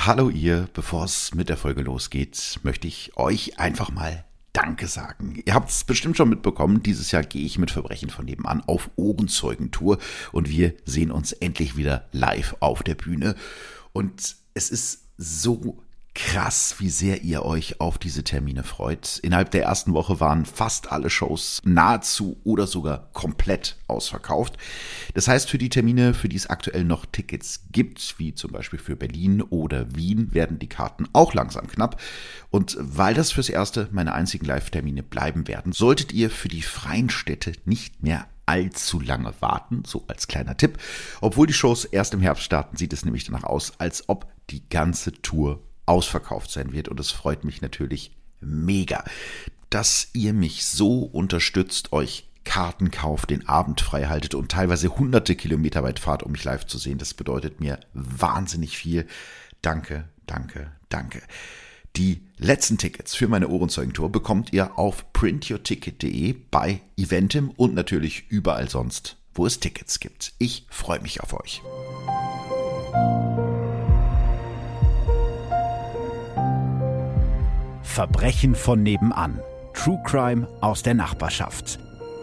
Hallo ihr, bevor es mit der Folge losgeht, möchte ich euch einfach mal Danke sagen. Ihr habt es bestimmt schon mitbekommen, dieses Jahr gehe ich mit Verbrechen von nebenan auf Ohrenzeugentour und wir sehen uns endlich wieder live auf der Bühne. Und es ist so krass, wie sehr ihr euch auf diese Termine freut. Innerhalb der ersten Woche waren fast alle Shows nahezu oder sogar komplett ausverkauft. Das heißt, für die Termine, für die es aktuell noch Tickets gibt, wie zum Beispiel für Berlin oder Wien, werden die Karten auch langsam knapp. Und weil das fürs Erste meine einzigen Live-Termine bleiben werden, solltet ihr für die freien Städte nicht mehr allzu lange warten, so als kleiner Tipp. Obwohl die Shows erst im Herbst starten, sieht es nämlich danach aus, als ob die ganze Tour ausverkauft sein wird, und es freut mich natürlich mega, dass ihr mich so unterstützt, euch Karten kauft, den Abend frei haltet und teilweise hunderte Kilometer weit fahrt, um mich live zu sehen. Das bedeutet mir wahnsinnig viel. Danke, danke, danke. Die letzten Tickets für meine Ohrenzeugentour bekommt ihr auf printyourticket.de, bei Eventim und natürlich überall sonst, wo es Tickets gibt. Ich freue mich auf euch. Verbrechen von nebenan. True Crime aus der Nachbarschaft.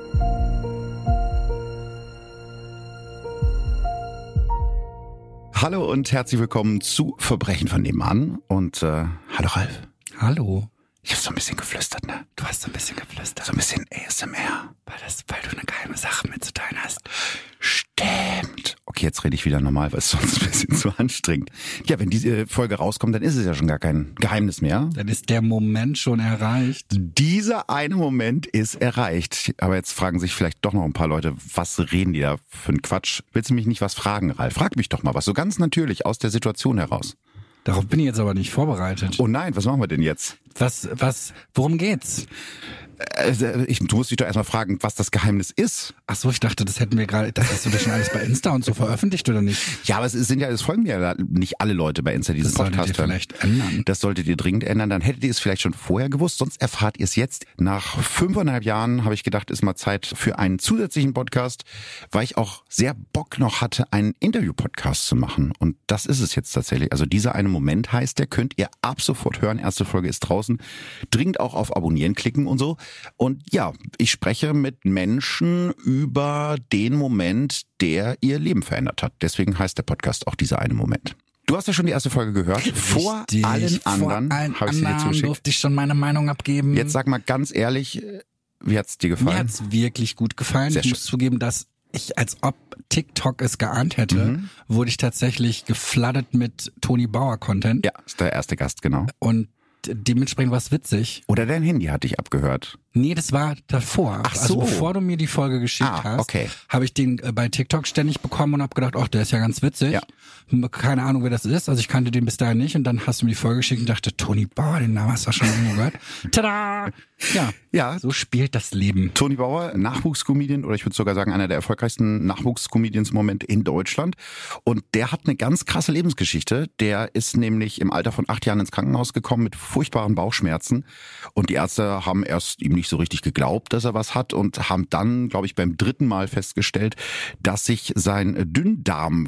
Hallo und herzlich willkommen zu Verbrechen von nebenan. Und hallo Ralf. Hallo. Ich habe so ein bisschen geflüstert, ne? Du hast so ein bisschen geflüstert. So ein bisschen ASMR. Weil du eine geheime Sache mitzuteilen hast. Stimmt. Okay, jetzt rede ich wieder normal, weil es sonst ein bisschen zu anstrengend. Ja, wenn diese Folge rauskommt, dann ist es ja schon gar kein Geheimnis mehr. Dann ist der Moment schon erreicht. Dieser eine Moment ist erreicht. Aber jetzt fragen sich vielleicht doch noch ein paar Leute, was reden die da für einen Quatsch? Willst du mich nicht was fragen, Ralf? Frag mich doch mal was, so ganz natürlich aus der Situation heraus. Darauf bin ich jetzt aber nicht vorbereitet. Oh nein, was machen wir denn jetzt? Worum geht's? Du musst dich doch erstmal fragen, was das Geheimnis ist. Ach so, ich dachte, das hast du das schon alles bei Insta und so veröffentlicht, oder nicht? Ja, aber es folgen ja nicht alle Leute bei Insta diesen Podcast. Das solltet ihr vielleicht ändern. Das solltet ihr dringend ändern. Dann hättet ihr es vielleicht schon vorher gewusst, sonst erfahrt ihr es jetzt. Nach 5,5 Jahren habe ich gedacht, ist mal Zeit für einen zusätzlichen Podcast, weil ich auch sehr Bock noch hatte, einen Interview-Podcast zu machen. Und das ist es jetzt tatsächlich. Also dieser eine Moment heißt, der könnt ihr ab sofort hören. Erste Folge ist draußen. Dringend auch auf Abonnieren klicken und so. Und ja, ich spreche mit Menschen über den Moment, der ihr Leben verändert hat. Deswegen heißt der Podcast auch dieser eine Moment. Du hast ja schon die erste Folge gehört. Vor allen anderen habe ich sie dir zugeschickt. Durfte ich schon meine Meinung abgeben. Jetzt sag mal ganz ehrlich, wie hat's dir gefallen? Mir hat's wirklich gut gefallen. Ich muss zugeben, dass ich, als ob TikTok es geahnt hätte, wurde ich tatsächlich geflattert mit Toni Bauer-Content. Ja, ist der erste Gast, genau. Und dementsprechend war es witzig. Oder dein Handy hat dich abgehört. Nee, das war davor. Ach so. Also bevor du mir die Folge geschickt hast, okay. Habe ich den bei TikTok ständig bekommen und habe gedacht, ach, der ist ja ganz witzig. Ja. Keine Ahnung, wer das ist. Also ich kannte den bis dahin nicht. Und dann hast du mir die Folge geschickt und dachte, Toni Bauer, den Namen hast du schon irgendwo gehört. Tada! Ja, so spielt das Leben. Toni Bauer, Nachwuchscomedian, oder ich würde sogar sagen, einer der erfolgreichsten Nachwuchscomedians im Moment in Deutschland. Und der hat eine ganz krasse Lebensgeschichte. Der ist nämlich im Alter von 8 Jahren ins Krankenhaus gekommen mit furchtbaren Bauchschmerzen. Und die Ärzte haben erst ihm nicht so richtig geglaubt, dass er was hat, und haben dann, glaube ich, beim 3. Mal festgestellt, dass sich sein Dünndarm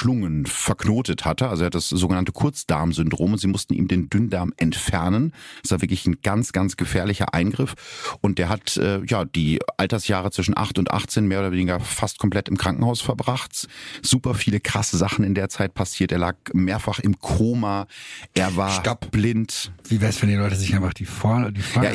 verknotet hatte. Also er hat das sogenannte Kurzdarmsyndrom und sie mussten ihm den Dünndarm entfernen. Das war wirklich ein ganz, ganz gefährlicher Eingriff. Und der hat die Altersjahre zwischen 8 und 18 mehr oder weniger fast komplett im Krankenhaus verbracht. Super viele krasse Sachen in der Zeit passiert. Er lag mehrfach im Koma. Er war blind. Wie wär's, wenn die Leute sich einfach die Folge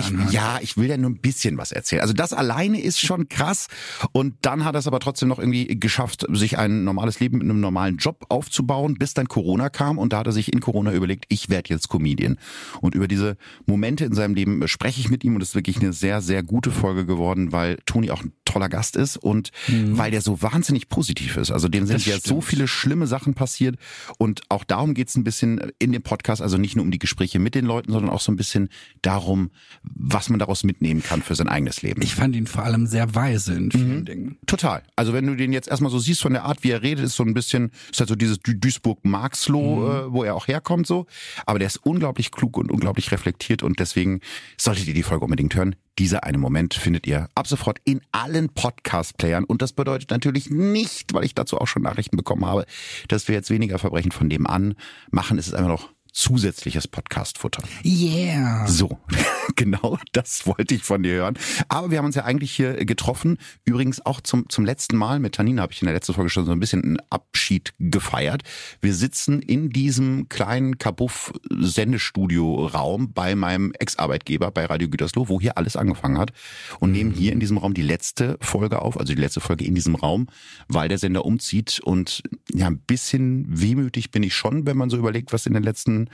ich will ja nur ein bisschen was erzählen. Also das alleine ist schon krass. Und dann hat er es aber trotzdem noch irgendwie geschafft, sich ein normales Leben mit einem normalen Job aufzubauen, bis dann Corona kam. Und da hat er sich in Corona überlegt, ich werde jetzt Comedian. Und über diese Momente in seinem Leben spreche ich mit ihm. Und es ist wirklich eine sehr, sehr gute Folge geworden, weil Toni auch ein toller Gast ist und weil der so wahnsinnig positiv ist. Also dem sind ja so viele schlimme Sachen passiert. Und auch darum geht es ein bisschen in dem Podcast. Also nicht nur um die Gespräche mit den Leuten, sondern auch so ein bisschen darum, was man daraus mitnehmen kann für sein eigenes Leben. Ich fand ihn vor allem sehr weise in vielen Dingen. Total. Also wenn du den jetzt erstmal so siehst von der Art, wie er redet, ist so ein bisschen, ist halt so dieses Duisburg-Marxloh, wo er auch herkommt so. Aber der ist unglaublich klug und unglaublich reflektiert und deswegen solltet ihr die Folge unbedingt hören. Dieser eine Moment findet ihr ab sofort in allen Podcast-Playern und das bedeutet natürlich nicht, weil ich dazu auch schon Nachrichten bekommen habe, dass wir jetzt weniger Verbrechen von nebenan machen. Es ist einfach noch zusätzliches Podcast-Futter. Yeah. So, genau das wollte ich von dir hören. Aber wir haben uns ja eigentlich hier getroffen. Übrigens auch zum letzten Mal. Mit Tanina habe ich in der letzten Folge schon so ein bisschen einen Abschied gefeiert. Wir sitzen in diesem kleinen Kabuff-Sendestudio-Raum bei meinem Ex-Arbeitgeber bei Radio Gütersloh, wo hier alles angefangen hat. Und nehmen hier in diesem Raum die letzte Folge auf, also die letzte Folge in diesem Raum, weil der Sender umzieht. Und ja, ein bisschen wehmütig bin ich schon, wenn man so überlegt, was in den letzten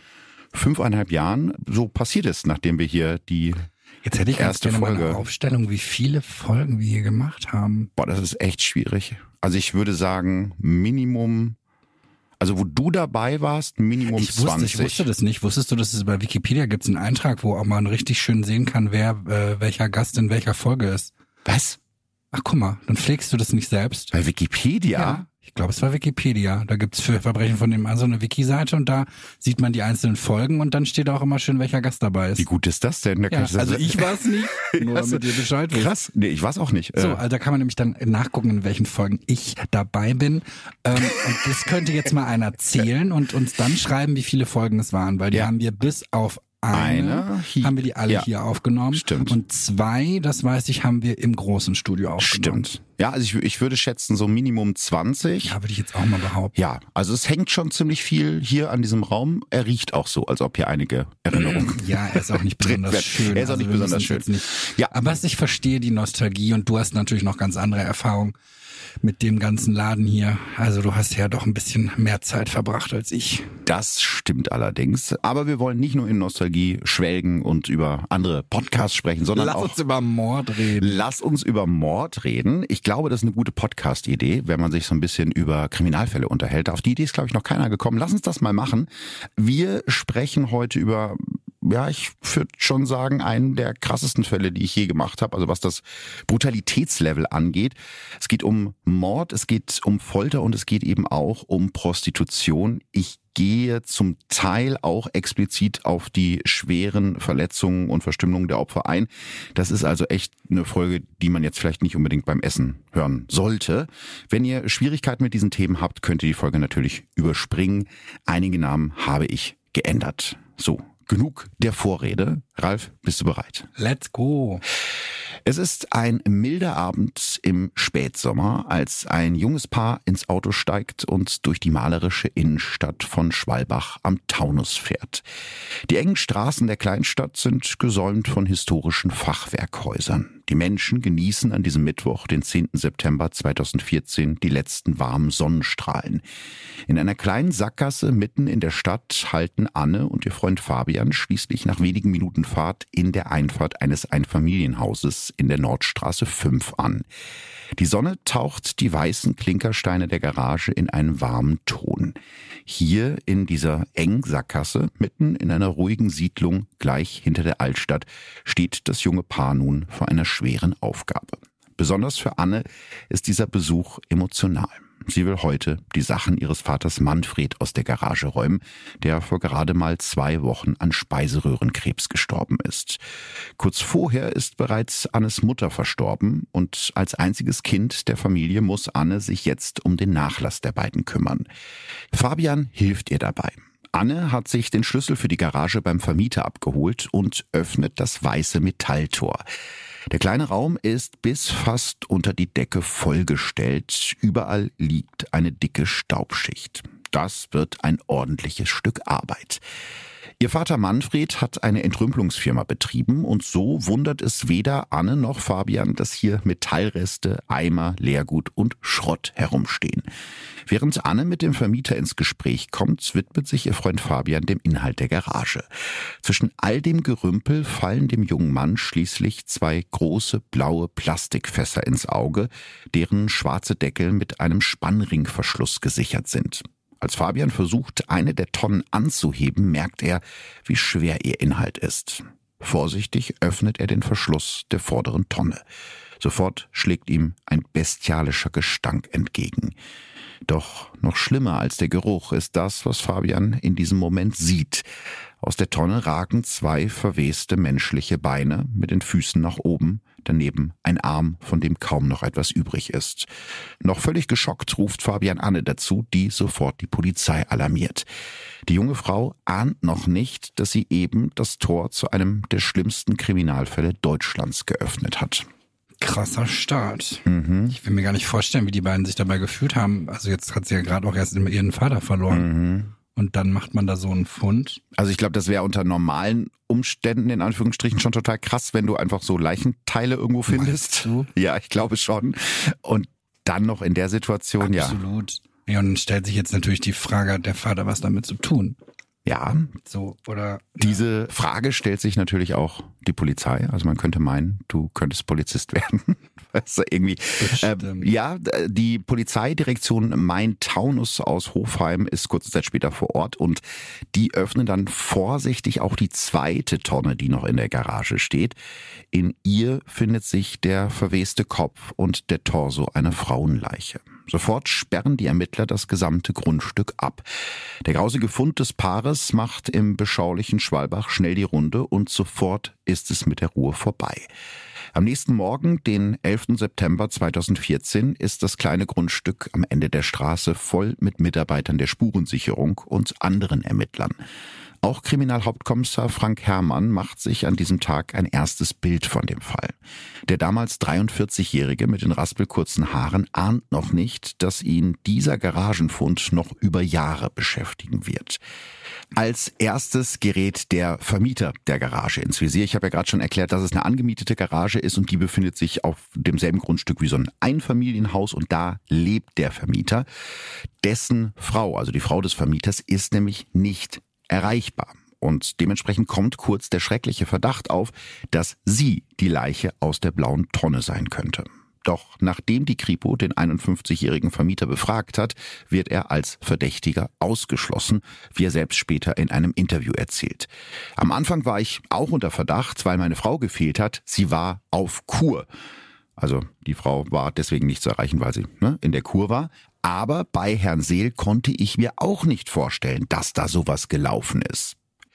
5,5 Jahren so passiert ist, nachdem wir hier die Jetzt hätte ich erste gerne Folge. mal eine Aufstellung, wie viele Folgen wir hier gemacht haben. Boah, das ist echt schwierig. Also ich würde sagen, Minimum, also wo du dabei warst, Minimum 20. Ich wusste das nicht. Wusstest du, dass es bei Wikipedia gibt einen Eintrag, wo auch man richtig schön sehen kann, wer welcher Gast in welcher Folge ist? Was? Ach, guck mal, dann pflegst du das nicht selbst. Bei Wikipedia? Ja, ich glaube, es war Wikipedia. Da gibt's für Verbrechen von nebenan so eine Wiki-Seite und da sieht man die einzelnen Folgen und dann steht auch immer schön, welcher Gast dabei ist. Wie gut ist das denn? Da kann Ja, ich das also ich war es nicht, nur Krass. damit ihr Bescheid wisst. Krass. Nee, ich weiß auch nicht. So, also da kann man nämlich dann nachgucken, in welchen Folgen ich dabei bin. Und das könnte jetzt mal einer zählen und uns dann schreiben, wie viele Folgen es waren, weil die haben wir bis auf eine haben wir die alle hier aufgenommen. Stimmt. Und 2, das weiß ich, haben wir im großen Studio aufgenommen. Stimmt. Ja, also ich würde schätzen so Minimum 20. Ja, würde ich jetzt auch mal behaupten. Ja, also es hängt schon ziemlich viel hier an diesem Raum. Er riecht auch so, als ob hier einige Erinnerungen. Ja, er ist auch nicht besonders schön. Er ist auch nicht besonders schön. Nicht. Ja. Aber ich verstehe die Nostalgie und du hast natürlich noch ganz andere Erfahrungen mit dem ganzen Laden hier. Also du hast ja doch ein bisschen mehr Zeit verbracht als ich. Das stimmt allerdings. Aber wir wollen nicht nur in Nostalgie schwelgen und über andere Podcasts sprechen, sondern Lass auch... uns über Mord reden. Lass uns über Mord reden. Ich glaube, das ist eine gute Podcast-Idee, wenn man sich so ein bisschen über Kriminalfälle unterhält. Auf die Idee ist, glaube ich, noch keiner gekommen. Lass uns das mal machen. Wir sprechen heute über... Ja, ich würde schon sagen, einen der krassesten Fälle, die ich je gemacht habe, also was das Brutalitätslevel angeht. Es geht um Mord, es geht um Folter und es geht eben auch um Prostitution. Ich gehe zum Teil auch explizit auf die schweren Verletzungen und Verstümmelungen der Opfer ein. Das ist also echt eine Folge, die man jetzt vielleicht nicht unbedingt beim Essen hören sollte. Wenn ihr Schwierigkeiten mit diesen Themen habt, könnt ihr die Folge natürlich überspringen. Einige Namen habe ich geändert. So. Genug der Vorrede. Ralf, bist du bereit? Let's go. Es ist ein milder Abend im Spätsommer, als ein junges Paar ins Auto steigt und durch die malerische Innenstadt von Schwalbach am Taunus fährt. Die engen Straßen der Kleinstadt sind gesäumt von historischen Fachwerkhäusern. Die Menschen genießen an diesem Mittwoch, den 10. September 2014, die letzten warmen Sonnenstrahlen. In einer kleinen Sackgasse mitten in der Stadt halten Anne und ihr Freund Fabian schließlich nach wenigen Minuten Fahrt in der Einfahrt eines Einfamilienhauses in der Nordstraße 5 an. Die Sonne taucht die weißen Klinkersteine der Garage in einen warmen Ton. Hier in dieser engen Sackgasse, mitten in einer ruhigen Siedlung gleich hinter der Altstadt, steht das junge Paar nun vor einer schweren Aufgabe. Besonders für Anne ist dieser Besuch emotional. Sie will heute die Sachen ihres Vaters Manfred aus der Garage räumen, der vor gerade mal 2 Wochen an Speiseröhrenkrebs gestorben ist. Kurz vorher ist bereits Annes Mutter verstorben und als einziges Kind der Familie muss Anne sich jetzt um den Nachlass der beiden kümmern. Fabian hilft ihr dabei. Anne hat sich den Schlüssel für die Garage beim Vermieter abgeholt und öffnet das weiße Metalltor. Der kleine Raum ist bis fast unter die Decke vollgestellt. Überall liegt eine dicke Staubschicht. Das wird ein ordentliches Stück Arbeit. Ihr Vater Manfred hat eine Entrümpelungsfirma betrieben und so wundert es weder Anne noch Fabian, dass hier Metallreste, Eimer, Leergut und Schrott herumstehen. Während Anne mit dem Vermieter ins Gespräch kommt, widmet sich ihr Freund Fabian dem Inhalt der Garage. Zwischen all dem Gerümpel fallen dem jungen Mann schließlich 2 große blaue Plastikfässer ins Auge, deren schwarze Deckel mit einem Spannringverschluss gesichert sind. Als Fabian versucht, eine der Tonnen anzuheben, merkt er, wie schwer ihr Inhalt ist. Vorsichtig öffnet er den Verschluss der vorderen Tonne. Sofort schlägt ihm ein bestialischer Gestank entgegen. Doch noch schlimmer als der Geruch ist das, was Fabian in diesem Moment sieht. Aus der Tonne ragen 2 verweste menschliche Beine mit den Füßen nach oben, daneben ein Arm, von dem kaum noch etwas übrig ist. Noch völlig geschockt ruft Fabian Anne dazu, die sofort die Polizei alarmiert. Die junge Frau ahnt noch nicht, dass sie eben das Tor zu einem der schlimmsten Kriminalfälle Deutschlands geöffnet hat. Krasser Start. Ich will mir gar nicht vorstellen, wie die beiden sich dabei gefühlt haben. Also jetzt hat sie ja gerade auch erst ihren Vater verloren. Und dann macht man da so einen Fund. Also ich glaube, das wäre unter normalen Umständen in Anführungsstrichen schon total krass, wenn du einfach so Leichenteile irgendwo findest. Du? Ja, ich glaube schon. Und dann noch in der Situation, Absolut. Ja, und dann stellt sich jetzt natürlich die Frage, hat der Vater was damit zu tun? Ja, so, oder diese Frage stellt sich natürlich auch die Polizei. Also man könnte meinen, du könntest Polizist werden. Weißt du, irgendwie. Die Polizeidirektion Main-Taunus aus Hofheim ist kurze Zeit später vor Ort und die öffnen dann vorsichtig auch die 2. Tonne, die noch in der Garage steht. In ihr findet sich der verweste Kopf und der Torso einer Frauenleiche. Sofort sperren die Ermittler das gesamte Grundstück ab. Der grausige Fund des Paares macht im beschaulichen Schwalbach schnell die Runde und sofort ist es mit der Ruhe vorbei. Am nächsten Morgen, den 11. September 2014, ist das kleine Grundstück am Ende der Straße voll mit Mitarbeitern der Spurensicherung und anderen Ermittlern. Auch Kriminalhauptkommissar Frank Herrmann macht sich an diesem Tag ein erstes Bild von dem Fall. Der damals 43-Jährige mit den raspelkurzen Haaren ahnt noch nicht, dass ihn dieser Garagenfund noch über Jahre beschäftigen wird. Als erstes gerät der Vermieter der Garage ins Visier. Ich habe ja gerade schon erklärt, dass es eine angemietete Garage ist und die befindet sich auf demselben Grundstück wie so ein Einfamilienhaus und da lebt der Vermieter. Dessen Frau, also die Frau des Vermieters, ist nämlich nicht erreichbar. Und dementsprechend kommt kurz der schreckliche Verdacht auf, dass sie die Leiche aus der blauen Tonne sein könnte. Doch nachdem die Kripo den 51-jährigen Vermieter befragt hat, wird er als Verdächtiger ausgeschlossen, wie er selbst später in einem Interview erzählt. Am Anfang war ich auch unter Verdacht, weil meine Frau gefehlt hat. Sie war auf Kur. Also die Frau war deswegen nicht zu erreichen, weil sie in der Kur war. Aber bei Herrn Seel konnte ich mir auch nicht vorstellen, dass da sowas gelaufen ist.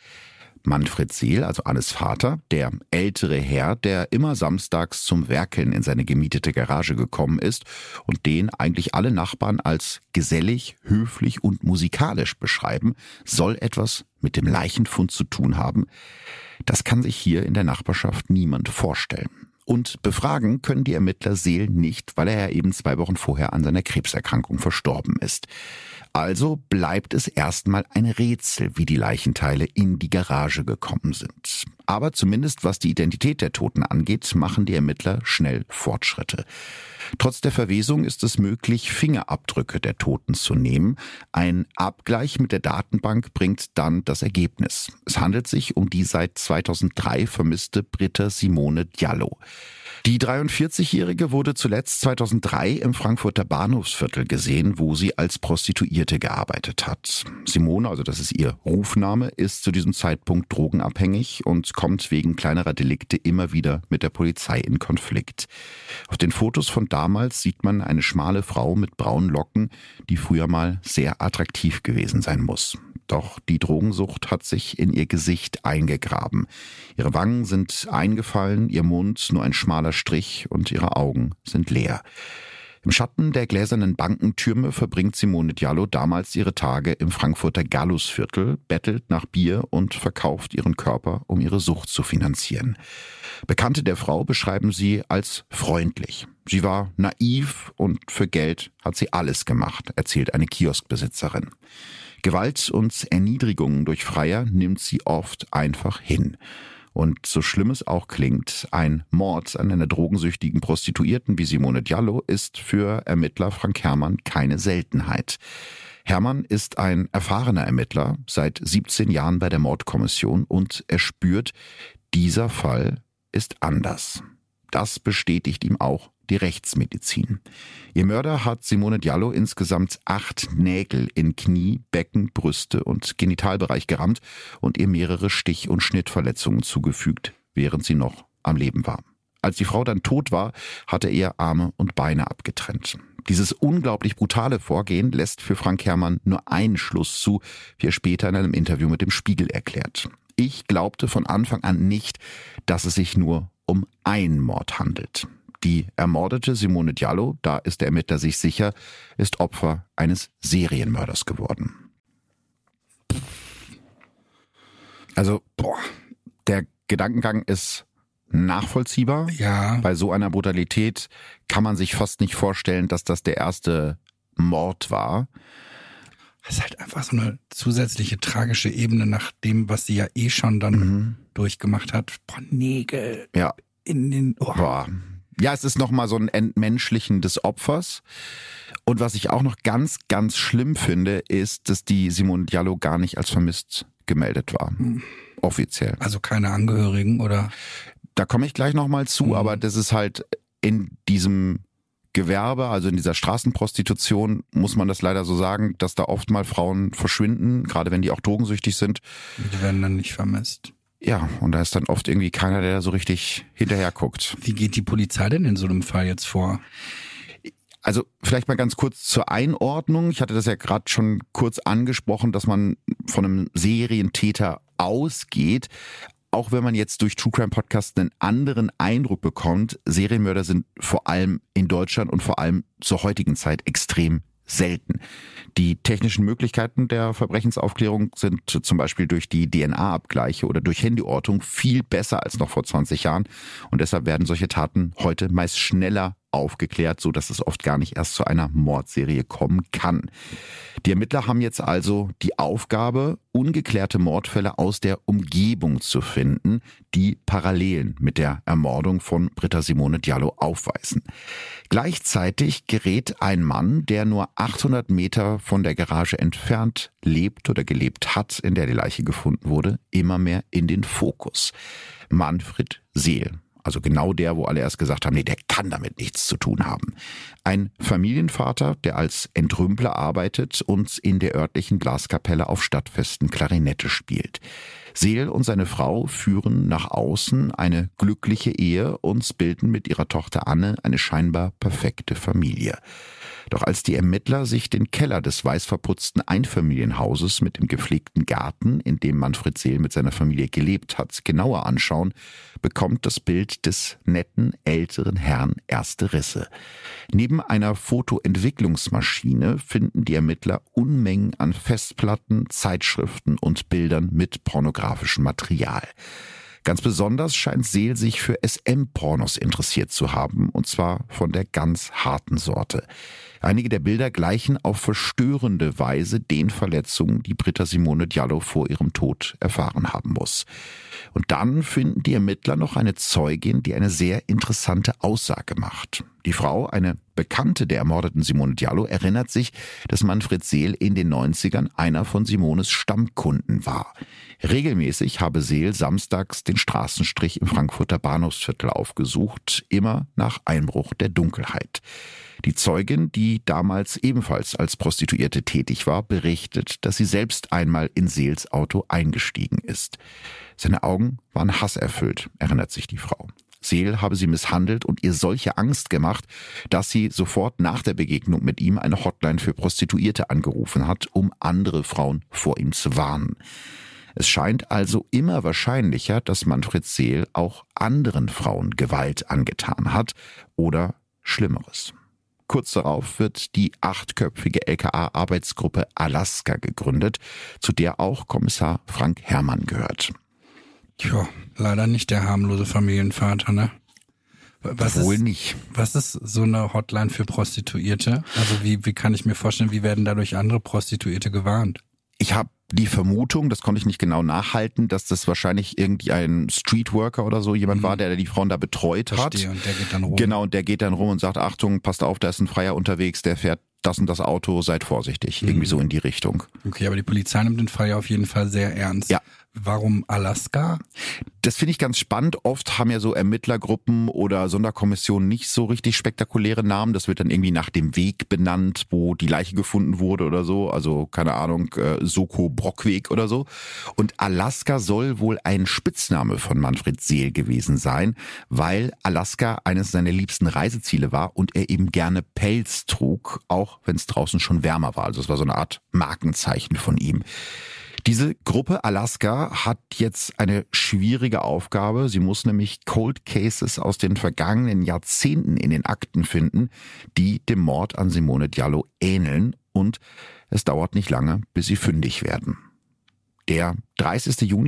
Manfred Seel, also Annes Vater, der ältere Herr, der immer samstags zum Werkeln in seine gemietete Garage gekommen ist und den eigentlich alle Nachbarn als gesellig, höflich und musikalisch beschreiben, soll etwas mit dem Leichenfund zu tun haben. Das kann sich hier in der Nachbarschaft niemand vorstellen. Und befragen können die Ermittler Seel nicht, weil er ja eben 2 Wochen vorher an seiner Krebserkrankung verstorben ist. Also bleibt es erstmal ein Rätsel, wie die Leichenteile in die Garage gekommen sind. Aber zumindest was die Identität der Toten angeht, machen die Ermittler schnell Fortschritte. Trotz der Verwesung ist es möglich, Fingerabdrücke der Toten zu nehmen. Ein Abgleich mit der Datenbank bringt dann das Ergebnis. Es handelt sich um die seit 2003 vermisste Britta Simone Diallo. Die 43-Jährige wurde zuletzt 2003 im Frankfurter Bahnhofsviertel gesehen, wo sie als Prostituierte gearbeitet hat. Simone, also das ist ihr Rufname, ist zu diesem Zeitpunkt drogenabhängig und kommt wegen kleinerer Delikte immer wieder mit der Polizei in Konflikt. Auf den Fotos von damals sieht man eine schmale Frau mit braunen Locken, die früher mal sehr attraktiv gewesen sein muss. Doch die Drogensucht hat sich in ihr Gesicht eingegraben. Ihre Wangen sind eingefallen, ihr Mund nur ein schmaler Strich und ihre Augen sind leer. Im Schatten der gläsernen Bankentürme verbringt Simone Diallo damals ihre Tage im Frankfurter Gallusviertel, bettelt nach Bier und verkauft ihren Körper, um ihre Sucht zu finanzieren. Bekannte der Frau beschreiben sie als freundlich. Sie war naiv und für Geld hat sie alles gemacht, erzählt eine Kioskbesitzerin. Gewalt und Erniedrigungen durch Freier nimmt sie oft einfach hin. Und so schlimm es auch klingt, ein Mord an einer drogensüchtigen Prostituierten wie Simone Diallo ist für Ermittler Frank Herrmann keine Seltenheit. Herrmann ist ein erfahrener Ermittler, seit 17 Jahren bei der Mordkommission und er spürt, dieser Fall ist anders. Das bestätigt ihm auch die Rechtsmedizin. Ihr Mörder hat Simone Diallo insgesamt 8 Nägel in Knie, Becken, Brüste und Genitalbereich gerammt und ihr mehrere Stich- und Schnittverletzungen zugefügt, während sie noch am Leben war. als die Frau dann tot war, hatte er Arme und Beine abgetrennt. Dieses unglaublich brutale Vorgehen lässt für Frank Herrmann nur einen Schluss zu, wie er später in einem Interview mit dem Spiegel erklärt. Ich glaubte von Anfang an nicht, dass es sich nur um einen Mord handelt. Die ermordete Simone Diallo, da ist der Ermittler sich sicher, ist Opfer eines Serienmörders geworden. Also, der Gedankengang ist nachvollziehbar. Ja. Bei so einer Brutalität kann man sich fast nicht vorstellen, dass das der erste Mord war. Das ist halt einfach so eine zusätzliche tragische Ebene nach dem, was sie ja eh schon dann durchgemacht hat. Boah, Nägel in den Ohren. Boah. Ja, es ist nochmal so ein Entmenschlichen des Opfers. Und was ich auch noch ganz, ganz schlimm finde, ist, dass die Simone Diallo gar nicht als vermisst gemeldet war. Offiziell. Also keine Angehörigen, oder? Da komme ich gleich nochmal zu, aber das ist halt in diesem Gewerbe, also in dieser Straßenprostitution, muss man das leider so sagen, dass da oft mal Frauen verschwinden, gerade wenn die auch drogensüchtig sind. Die werden dann nicht vermisst. Ja, und da ist dann oft irgendwie keiner, der da so richtig hinterher guckt. Wie geht die Polizei denn in so einem Fall jetzt vor? Also vielleicht mal ganz kurz zur Einordnung. Ich hatte das ja gerade schon kurz angesprochen, dass man von einem Serientäter ausgeht. Auch wenn man jetzt durch True Crime Podcast einen anderen Eindruck bekommt, Serienmörder sind vor allem in Deutschland und vor allem zur heutigen Zeit extrem selten. Die technischen Möglichkeiten der Verbrechensaufklärung sind zum Beispiel durch die DNA-Abgleiche oder durch Handyortung viel besser als noch vor 20 Jahren. Und deshalb werden solche Taten heute meist schneller aufgeklärt, so dass es oft gar nicht erst zu einer Mordserie kommen kann. Die Ermittler haben jetzt also die Aufgabe, ungeklärte Mordfälle aus der Umgebung zu finden, die Parallelen mit der Ermordung von Britta Simone Diallo aufweisen. Gleichzeitig gerät ein Mann, der nur 800 Meter von der Garage entfernt lebt oder gelebt hat, in der die Leiche gefunden wurde, immer mehr in den Fokus. Manfred Seel. Also genau der, wo alle erst gesagt haben, nee, der kann damit nichts zu tun haben. Ein Familienvater, der als Entrümpler arbeitet und in der örtlichen Blaskapelle auf Stadtfesten Klarinette spielt. Seel und seine Frau führen nach außen eine glückliche Ehe und bilden mit ihrer Tochter Anne eine scheinbar perfekte Familie. Doch als die Ermittler sich den Keller des weißverputzten Einfamilienhauses mit dem gepflegten Garten, in dem Manfred Seel mit seiner Familie gelebt hat, genauer anschauen, bekommt das Bild des netten, älteren Herrn erste Risse. Neben einer Fotoentwicklungsmaschine finden die Ermittler Unmengen an Festplatten, Zeitschriften und Bildern mit pornografischem Material. Ganz besonders scheint Seel sich für SM-Pornos interessiert zu haben, und zwar von der ganz harten Sorte. Einige der Bilder gleichen auf verstörende Weise den Verletzungen, die Britta Simone Diallo vor ihrem Tod erfahren haben muss. Und dann finden die Ermittler noch eine Zeugin, die eine sehr interessante Aussage macht. Die Frau, eine Bekannte der ermordeten Simone Diallo, erinnert sich, dass Manfred Seel in den 90ern einer von Simones Stammkunden war. Regelmäßig habe Seel samstags den Straßenstrich im Frankfurter Bahnhofsviertel aufgesucht, immer nach Einbruch der Dunkelheit. Die Zeugin, die damals ebenfalls als Prostituierte tätig war, berichtet, dass sie selbst einmal in Seels Auto eingestiegen ist. Seine Augen waren hasserfüllt, erinnert sich die Frau. Seel habe sie misshandelt und ihr solche Angst gemacht, dass sie sofort nach der Begegnung mit ihm eine Hotline für Prostituierte angerufen hat, um andere Frauen vor ihm zu warnen. Es scheint also immer wahrscheinlicher, dass Manfred Seel auch anderen Frauen Gewalt angetan hat oder Schlimmeres. Kurz darauf wird die 8-köpfige LKA-Arbeitsgruppe Alaska gegründet, zu der auch Kommissar Frank Herrmann gehört. Tja, leider nicht der harmlose Familienvater, ne? Wohl nicht. Was ist so eine Hotline für Prostituierte? Also wie kann ich mir vorstellen, wie werden dadurch andere Prostituierte gewarnt? Ich habe die Vermutung, das konnte ich nicht genau nachhalten, dass das wahrscheinlich irgendwie ein Streetworker oder so jemand war, der die Frauen da betreut hat. Verstehe, und der geht dann rum. Genau, und der geht dann rum und sagt, Achtung, passt auf, da ist ein Freier unterwegs, der fährt das und das Auto, seid vorsichtig. Irgendwie so in die Richtung. Okay, aber die Polizei nimmt den Fall ja auf jeden Fall sehr ernst. Ja. Warum Alaska? Das finde ich ganz spannend. Oft haben ja so Ermittlergruppen oder Sonderkommissionen nicht so richtig spektakuläre Namen. Das wird dann irgendwie nach dem Weg benannt, wo die Leiche gefunden wurde oder so. Also keine Ahnung, Soko-Brockweg oder so. Und Alaska soll wohl ein Spitzname von Manfred Seel gewesen sein, weil Alaska eines seiner liebsten Reiseziele war und er eben gerne Pelz trug, auch wenn es draußen schon wärmer war. Also es war so eine Art Markenzeichen von ihm. Diese Gruppe Alaska hat jetzt eine schwierige Aufgabe. Sie muss nämlich Cold Cases aus den vergangenen Jahrzehnten in den Akten finden, die dem Mord an Simone Diallo ähneln. Und es dauert nicht lange, bis sie fündig werden. Der 30. Juni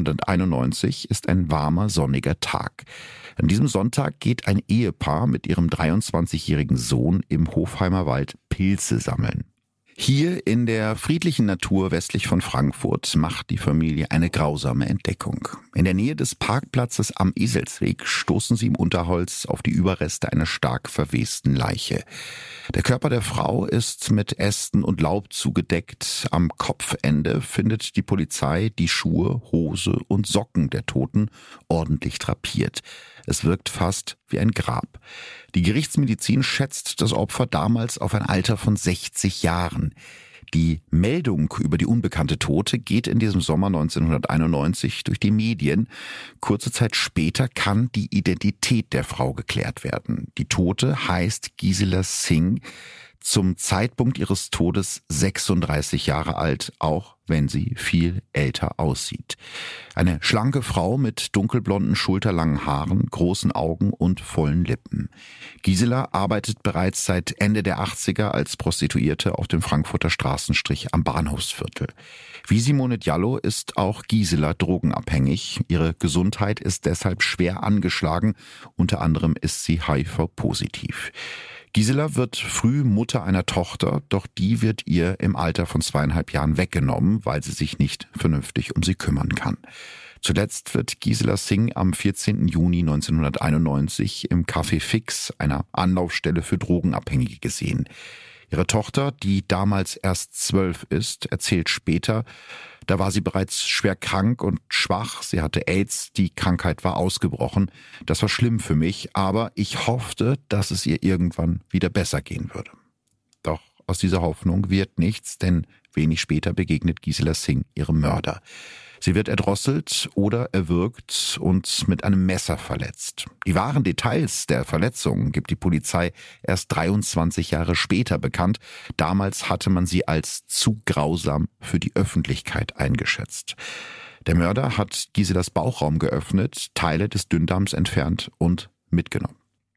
1991 ist ein warmer, sonniger Tag. An diesem Sonntag geht ein Ehepaar mit ihrem 23-jährigen Sohn im Hofheimer Wald Pilze sammeln. Hier in der friedlichen Natur westlich von Frankfurt macht die Familie eine grausame Entdeckung. In der Nähe des Parkplatzes am Eselsweg stoßen sie im Unterholz auf die Überreste einer stark verwesten Leiche. Der Körper der Frau ist mit Ästen und Laub zugedeckt. Am Kopfende findet die Polizei die Schuhe, Hose und Socken der Toten ordentlich drapiert. Es wirkt fast wie ein Grab. Die Gerichtsmedizin schätzt das Opfer damals auf ein Alter von 60 Jahren. Die Meldung über die unbekannte Tote geht in diesem Sommer 1991 durch die Medien. Kurze Zeit später kann die Identität der Frau geklärt werden. Die Tote heißt Gisela Singh, zum Zeitpunkt ihres Todes 36 Jahre alt, auch wenn sie viel älter aussieht. Eine schlanke Frau mit dunkelblonden, schulterlangen Haaren, großen Augen und vollen Lippen. Gisela arbeitet bereits seit Ende der 80er als Prostituierte auf dem Frankfurter Straßenstrich am Bahnhofsviertel. Wie Simone Diallo ist auch Gisela drogenabhängig. Ihre Gesundheit ist deshalb schwer angeschlagen. Unter anderem ist sie HIV-positiv. Gisela wird früh Mutter einer Tochter, doch die wird ihr im Alter von 2,5 Jahren weggenommen, weil sie sich nicht vernünftig um sie kümmern kann. Zuletzt wird Gisela Singh am 14. Juni 1991 im Café Fix, einer Anlaufstelle für Drogenabhängige, gesehen. Ihre Tochter, die damals erst 12 ist, erzählt später, da war sie bereits schwer krank und schwach. Sie hatte AIDS, die Krankheit war ausgebrochen. Das war schlimm für mich, aber ich hoffte, dass es ihr irgendwann wieder besser gehen würde. Doch aus dieser Hoffnung wird nichts, denn wenig später begegnet Gisela Singh ihrem Mörder. Sie wird erdrosselt oder erwürgt und mit einem Messer verletzt. Die wahren Details der Verletzungen gibt die Polizei erst 23 Jahre später bekannt. Damals hatte man sie als zu grausam für die Öffentlichkeit eingeschätzt. Der Mörder hat Giselas Bauchraum geöffnet, Teile des Dünndarms entfernt und mitgenommen.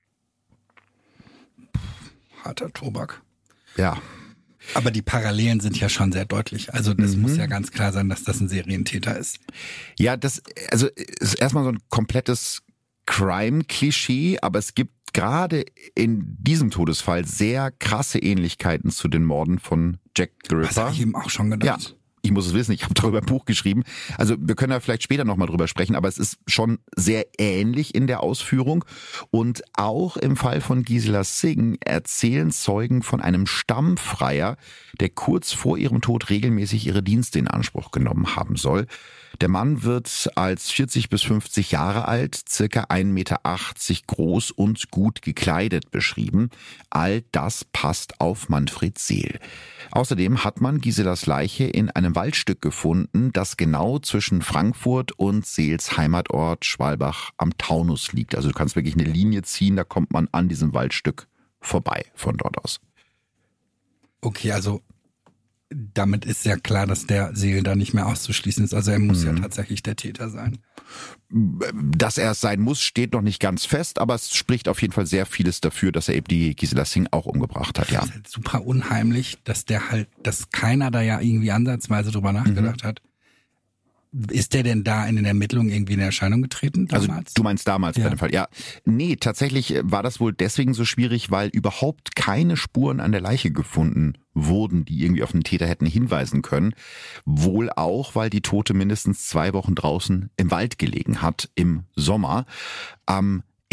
Harter Tobak. Ja. Aber die Parallelen sind ja schon sehr deutlich. Also das muss ja ganz klar sein, dass das ein Serientäter ist. Ja, das ist erstmal so ein komplettes Crime-Klischee, aber es gibt gerade in diesem Todesfall sehr krasse Ähnlichkeiten zu den Morden von Jack the Ripper. Das habe ich eben auch schon gedacht. Ja. Ich muss es wissen, ich habe darüber ein Buch geschrieben. Also wir können da vielleicht später nochmal drüber sprechen, aber es ist schon sehr ähnlich in der Ausführung. Und auch im Fall von Gisela Singh erzählen Zeugen von einem Stammfreier, der kurz vor ihrem Tod regelmäßig ihre Dienste in Anspruch genommen haben soll. Der Mann wird als 40 bis 50 Jahre alt, circa 1,80 Meter groß und gut gekleidet beschrieben. All das passt auf Manfred Seel. Außerdem hat man Giselas Leiche in einem Waldstück gefunden, das genau zwischen Frankfurt und Seels Heimatort Schwalbach am Taunus liegt. Also du kannst wirklich eine Linie ziehen, da kommt man an diesem Waldstück vorbei von dort aus. Okay, also damit ist ja klar, dass der Seel da nicht mehr auszuschließen ist. Also er muss ja tatsächlich der Täter sein. Dass er es sein muss, steht noch nicht ganz fest, aber es spricht auf jeden Fall sehr vieles dafür, dass er eben die Gisela Singh auch umgebracht hat. Ja. Das ist halt super unheimlich, dass dass keiner da ja irgendwie ansatzweise drüber nachgedacht hat. Ist der denn da in den Ermittlungen irgendwie in Erscheinung getreten damals? Also du meinst damals bei dem Fall, ja. Nee, tatsächlich war das wohl deswegen so schwierig, weil überhaupt keine Spuren an der Leiche gefunden wurden, die irgendwie auf den Täter hätten hinweisen können. Wohl auch, weil die Tote mindestens 2 Wochen draußen im Wald gelegen hat im Sommer. Am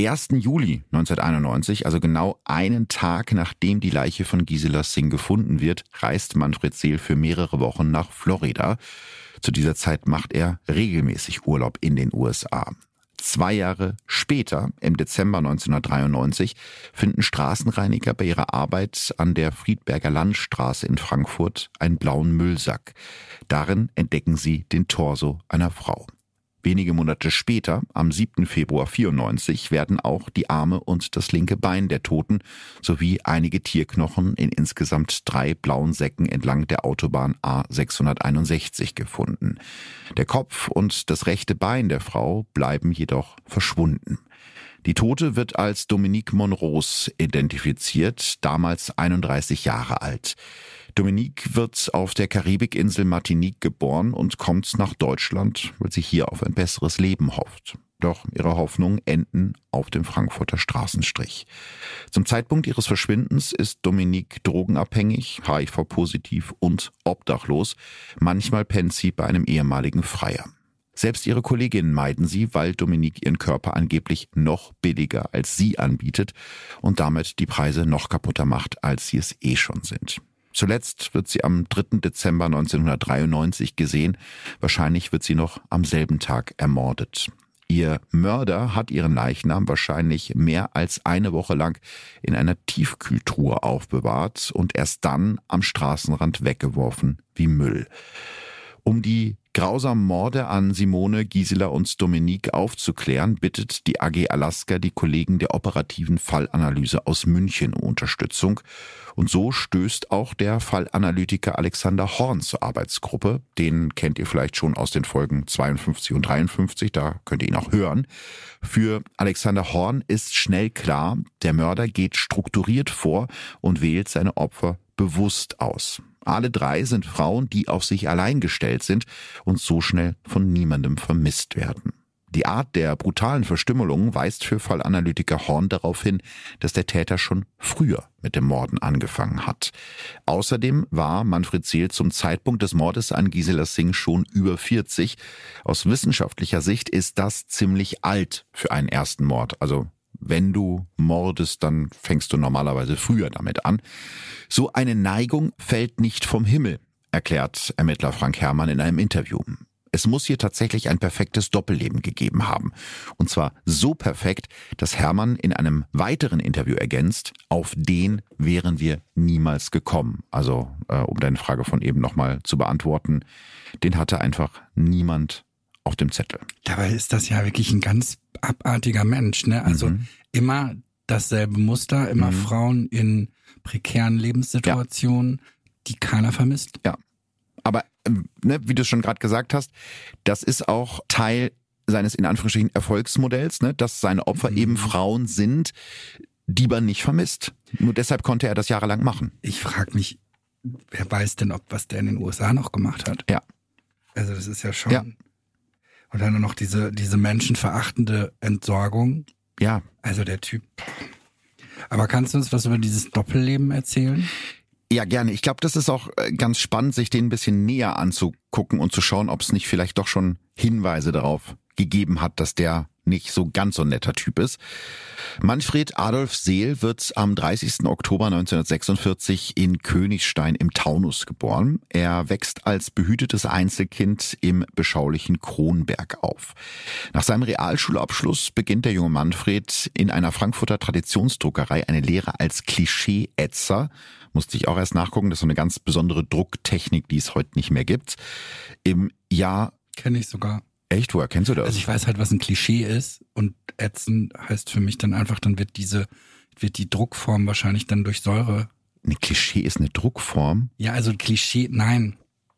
1. Juli 1991, also genau einen Tag nachdem die Leiche von Gisela Singh gefunden wird, reist Manfred Seel für mehrere Wochen nach Florida. Zu dieser Zeit macht er regelmäßig Urlaub in den USA. 2 Jahre später, im Dezember 1993, finden Straßenreiniger bei ihrer Arbeit an der Friedberger Landstraße in Frankfurt einen blauen Müllsack. Darin entdecken sie den Torso einer Frau. Wenige Monate später, am 7. Februar 1994, werden auch die Arme und das linke Bein der Toten sowie einige Tierknochen in insgesamt 3 blauen Säcken entlang der Autobahn A661 gefunden. Der Kopf und das rechte Bein der Frau bleiben jedoch verschwunden. Die Tote wird als Dominique Monrose identifiziert, damals 31 Jahre alt. Dominique wird auf der Karibikinsel Martinique geboren und kommt nach Deutschland, weil sie hier auf ein besseres Leben hofft. Doch ihre Hoffnungen enden auf dem Frankfurter Straßenstrich. Zum Zeitpunkt ihres Verschwindens ist Dominique drogenabhängig, HIV-positiv und obdachlos. Manchmal pennt sie bei einem ehemaligen Freier. Selbst ihre Kolleginnen meiden sie, weil Dominique ihren Körper angeblich noch billiger als sie anbietet und damit die Preise noch kaputter macht, als sie es eh schon sind. Zuletzt wird sie am 3. Dezember 1993 gesehen. Wahrscheinlich wird sie noch am selben Tag ermordet. Ihr Mörder hat ihren Leichnam wahrscheinlich mehr als eine Woche lang in einer Tiefkühltruhe aufbewahrt und erst dann am Straßenrand weggeworfen wie Müll. Um die grausamen Morde an Simone, Gisela und Dominique aufzuklären, bittet die AG Alaska die Kollegen der operativen Fallanalyse aus München um Unterstützung. Und so stößt auch der Fallanalytiker Alexander Horn zur Arbeitsgruppe. Den kennt ihr vielleicht schon aus den Folgen 52 und 53, da könnt ihr ihn auch hören. Für Alexander Horn ist schnell klar, der Mörder geht strukturiert vor und wählt seine Opfer bewusst aus. Alle 3 sind Frauen, die auf sich allein gestellt sind und so schnell von niemandem vermisst werden. Die Art der brutalen Verstümmelung weist für Fallanalytiker Horn darauf hin, dass der Täter schon früher mit dem Morden angefangen hat. Außerdem war Manfred Seel zum Zeitpunkt des Mordes an Gisela Singh schon über 40. Aus wissenschaftlicher Sicht ist das ziemlich alt für einen ersten Mord. Also wenn du mordest, dann fängst du normalerweise früher damit an. So eine Neigung fällt nicht vom Himmel, erklärt Ermittler Frank Herrmann in einem Interview. Es muss hier tatsächlich ein perfektes Doppelleben gegeben haben. Und zwar so perfekt, dass Herrmann in einem weiteren Interview ergänzt, auf den wären wir niemals gekommen. Also, um deine Frage von eben nochmal zu beantworten, den hatte einfach niemand auf dem Zettel. Dabei ist das ja wirklich ein ganz abartiger Mensch, ne? Also immer dasselbe Muster, immer Frauen in prekären Lebenssituationen, die keiner vermisst. Ja, aber wie du es schon gerade gesagt hast, das ist auch Teil seines in Anführungsstrichen Erfolgsmodells, ne? Dass seine Opfer eben Frauen sind, die man nicht vermisst. Nur deshalb konnte er das jahrelang machen. Ich frage mich, wer weiß denn, was der in den USA noch gemacht hat? Ja. Also das ist ja schon... Ja. Und dann noch diese menschenverachtende Entsorgung. Ja. Also der Typ. Aber kannst du uns was über dieses Doppelleben erzählen? Ja, gerne. Ich glaube, das ist auch ganz spannend, sich den ein bisschen näher anzugucken und zu schauen, ob es nicht vielleicht doch schon Hinweise darauf gegeben hat, dass der nicht so ganz so ein netter Typ ist. Manfred Adolf Seel wird am 30. Oktober 1946 in Königstein im Taunus geboren. Er wächst als behütetes Einzelkind im beschaulichen Kronberg auf. Nach seinem Realschulabschluss beginnt der junge Manfred in einer Frankfurter Traditionsdruckerei eine Lehre als Klischee-Ätzer. Musste ich auch erst nachgucken, das ist so eine ganz besondere Drucktechnik, die es heute nicht mehr gibt. Im Jahr... Kenne ich sogar. Echt? Woher kennst du das? Also ich weiß halt, was ein Klischee ist und ätzen heißt für mich dann einfach, dann wird die Druckform wahrscheinlich dann durch Säure. Ein Klischee ist eine Druckform? Ja, also Klischee, nein.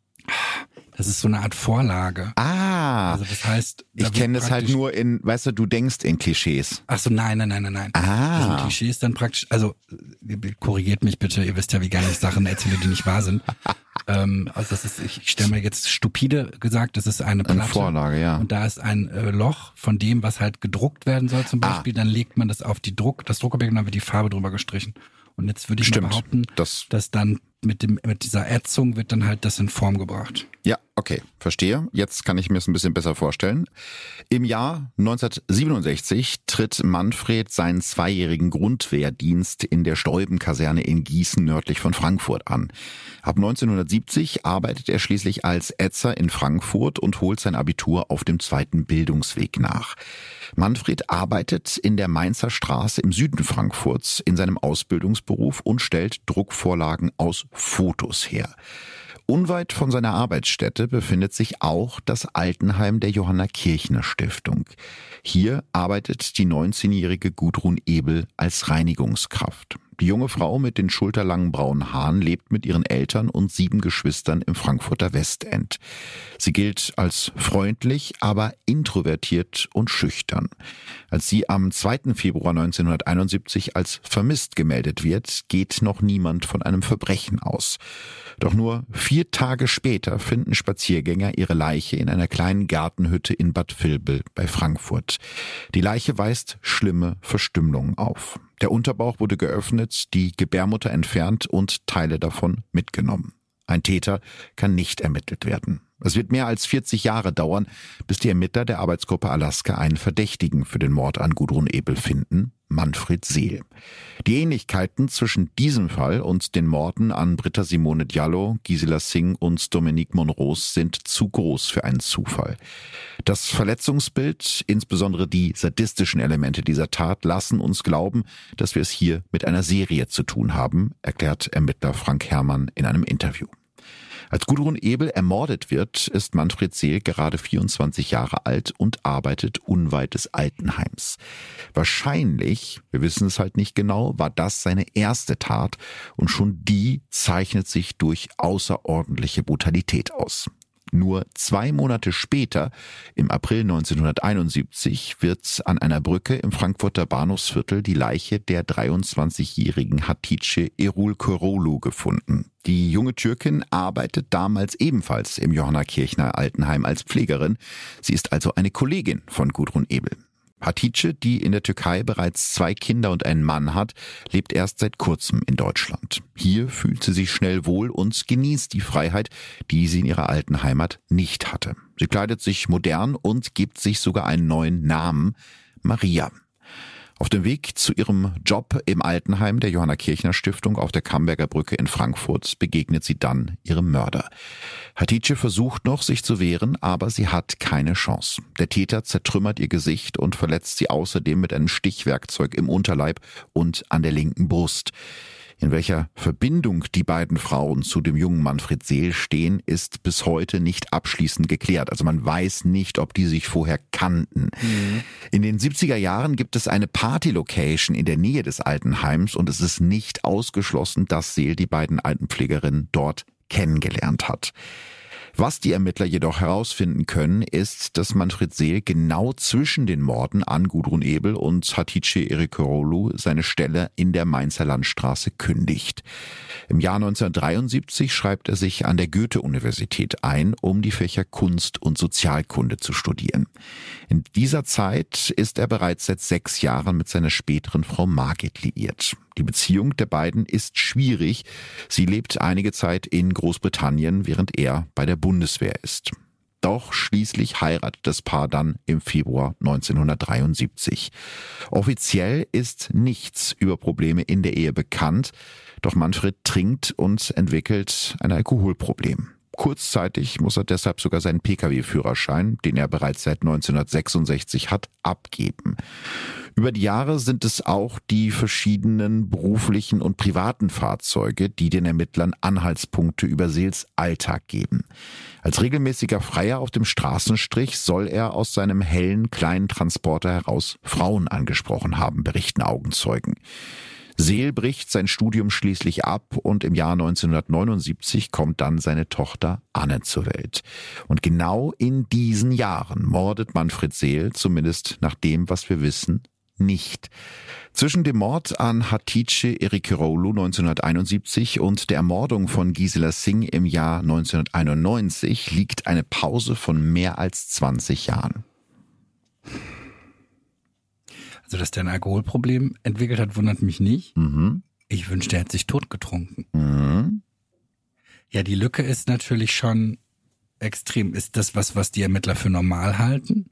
Das ist so eine Art Vorlage. Ah. Also das heißt... Ich kenne das halt nur in, weißt du du denkst in Klischees. Ach so, nein. Ah. Also ein Klischee ist dann praktisch, also korrigiert mich bitte, ihr wisst ja, wie gerne ich Sachen erzähle, die nicht wahr sind. Also das ist, ich stelle mir jetzt stupide gesagt, das ist eine Platte. Eine Vorlage, ja. Und da ist ein Loch von dem, was halt gedruckt werden soll zum Beispiel. Dann legt man das auf das Druckobjekt und dann wird die Farbe drüber gestrichen. Und jetzt würde ich mal behaupten, dass dann mit dieser Ätzung wird dann halt das in Form gebracht. Ja, okay, verstehe. Jetzt kann ich mir es ein bisschen besser vorstellen. Im Jahr 1967 tritt Manfred seinen 2-jährigen Grundwehrdienst in der Steuben-Kaserne in Gießen nördlich von Frankfurt an. Ab 1970 arbeitet er schließlich als Ätzer in Frankfurt und holt sein Abitur auf dem 2. Bildungsweg nach. Manfred arbeitet in der Mainzer Straße im Süden Frankfurts in seinem Ausbildungsberuf und stellt Druckvorlagen aus Fotos her. Unweit von seiner Arbeitsstätte befindet sich auch das Altenheim der Johanna Kirchner Stiftung. Hier arbeitet die 19-jährige Gudrun Ebel als Reinigungskraft. Die junge Frau mit den schulterlangen braunen Haaren lebt mit ihren Eltern und 7 Geschwistern im Frankfurter Westend. Sie gilt als freundlich, aber introvertiert und schüchtern. Als sie am 2. Februar 1971 als vermisst gemeldet wird, geht noch niemand von einem Verbrechen aus. Doch nur 4 Tage später finden Spaziergänger ihre Leiche in einer kleinen Gartenhütte in Bad Vilbel bei Frankfurt. Die Leiche weist schlimme Verstümmelungen auf. Der Unterbauch wurde geöffnet, die Gebärmutter entfernt und Teile davon mitgenommen. Ein Täter kann nicht ermittelt werden. Es wird mehr als 40 Jahre dauern, bis die Ermittler der Arbeitsgruppe Alaska einen Verdächtigen für den Mord an Gudrun Ebel finden, Manfred Seel. Die Ähnlichkeiten zwischen diesem Fall und den Morden an Britta Simone Diallo, Gisela Singh und Dominique Monrose sind zu groß für einen Zufall. Das Verletzungsbild, insbesondere die sadistischen Elemente dieser Tat, lassen uns glauben, dass wir es hier mit einer Serie zu tun haben, erklärt Ermittler Frank Herrmann in einem Interview. Als Gudrun Ebel ermordet wird, ist Manfred Seel gerade 24 Jahre alt und arbeitet unweit des Altenheims. Wahrscheinlich, wir wissen es halt nicht genau, war das seine erste Tat und schon die zeichnet sich durch außerordentliche Brutalität aus. Nur 2 Monate später, im April 1971, wird an einer Brücke im Frankfurter Bahnhofsviertel die Leiche der 23-jährigen Hatice Erol-Köroglu gefunden. Die junge Türkin arbeitet damals ebenfalls im Johanna Kirchner Altenheim als Pflegerin. Sie ist also eine Kollegin von Gudrun Ebel. Hatice, die in der Türkei bereits 2 Kinder und einen Mann hat, lebt erst seit kurzem in Deutschland. Hier fühlt sie sich schnell wohl und genießt die Freiheit, die sie in ihrer alten Heimat nicht hatte. Sie kleidet sich modern und gibt sich sogar einen neuen Namen, Maria. Auf dem Weg zu ihrem Job im Altenheim der Johanna Kirchner Stiftung auf der Camberger Brücke in Frankfurt begegnet sie dann ihrem Mörder. Hatice versucht noch, sich zu wehren, aber sie hat keine Chance. Der Täter zertrümmert ihr Gesicht und verletzt sie außerdem mit einem Stichwerkzeug im Unterleib und an der linken Brust. In welcher Verbindung die beiden Frauen zu dem jungen Manfred Seel stehen, ist bis heute nicht abschließend geklärt. Also man weiß nicht, ob die sich vorher kannten. In den 70er Jahren gibt es eine Party-Location in der Nähe des Altenheims und es ist nicht ausgeschlossen, dass Seel die beiden Altenpflegerinnen dort kennengelernt hat. Was die Ermittler jedoch herausfinden können, ist, dass Manfred Seel genau zwischen den Morden an Gudrun Ebel und Hatice Erol-Köroglu seine Stelle in der Mainzer Landstraße kündigt. Im Jahr 1973 schreibt er sich an der Goethe-Universität ein, um die Fächer Kunst und Sozialkunde zu studieren. In dieser Zeit ist er bereits seit 6 Jahren mit seiner späteren Frau Margit liiert. Die Beziehung der beiden ist schwierig. Sie lebt einige Zeit in Großbritannien, während er bei der Bundeswehr ist. Doch schließlich heiratet das Paar dann im Februar 1973. Offiziell ist nichts über Probleme in der Ehe bekannt, doch Manfred trinkt und entwickelt ein Alkoholproblem. Kurzzeitig muss er deshalb sogar seinen Pkw-Führerschein, den er bereits seit 1966 hat, abgeben. Über die Jahre sind es auch die verschiedenen beruflichen und privaten Fahrzeuge, die den Ermittlern Anhaltspunkte über Seels Alltag geben. Als regelmäßiger Freier auf dem Straßenstrich soll er aus seinem hellen, kleinen Transporter heraus Frauen angesprochen haben, berichten Augenzeugen. Seel bricht sein Studium schließlich ab und im Jahr 1979 kommt dann seine Tochter Anne zur Welt. Und genau in diesen Jahren mordet Manfred Seel, zumindest nach dem, was wir wissen, nicht. Zwischen dem Mord an Hatice Erol-Köroglu 1971 und der Ermordung von Gisela Singh im Jahr 1991 liegt eine Pause von mehr als 20 Jahren. Also, dass der ein Alkoholproblem entwickelt hat, wundert mich nicht. Ich wünschte, er hätte sich totgetrunken. Ja, die Lücke ist natürlich schon extrem. Ist das was die Ermittler für normal halten?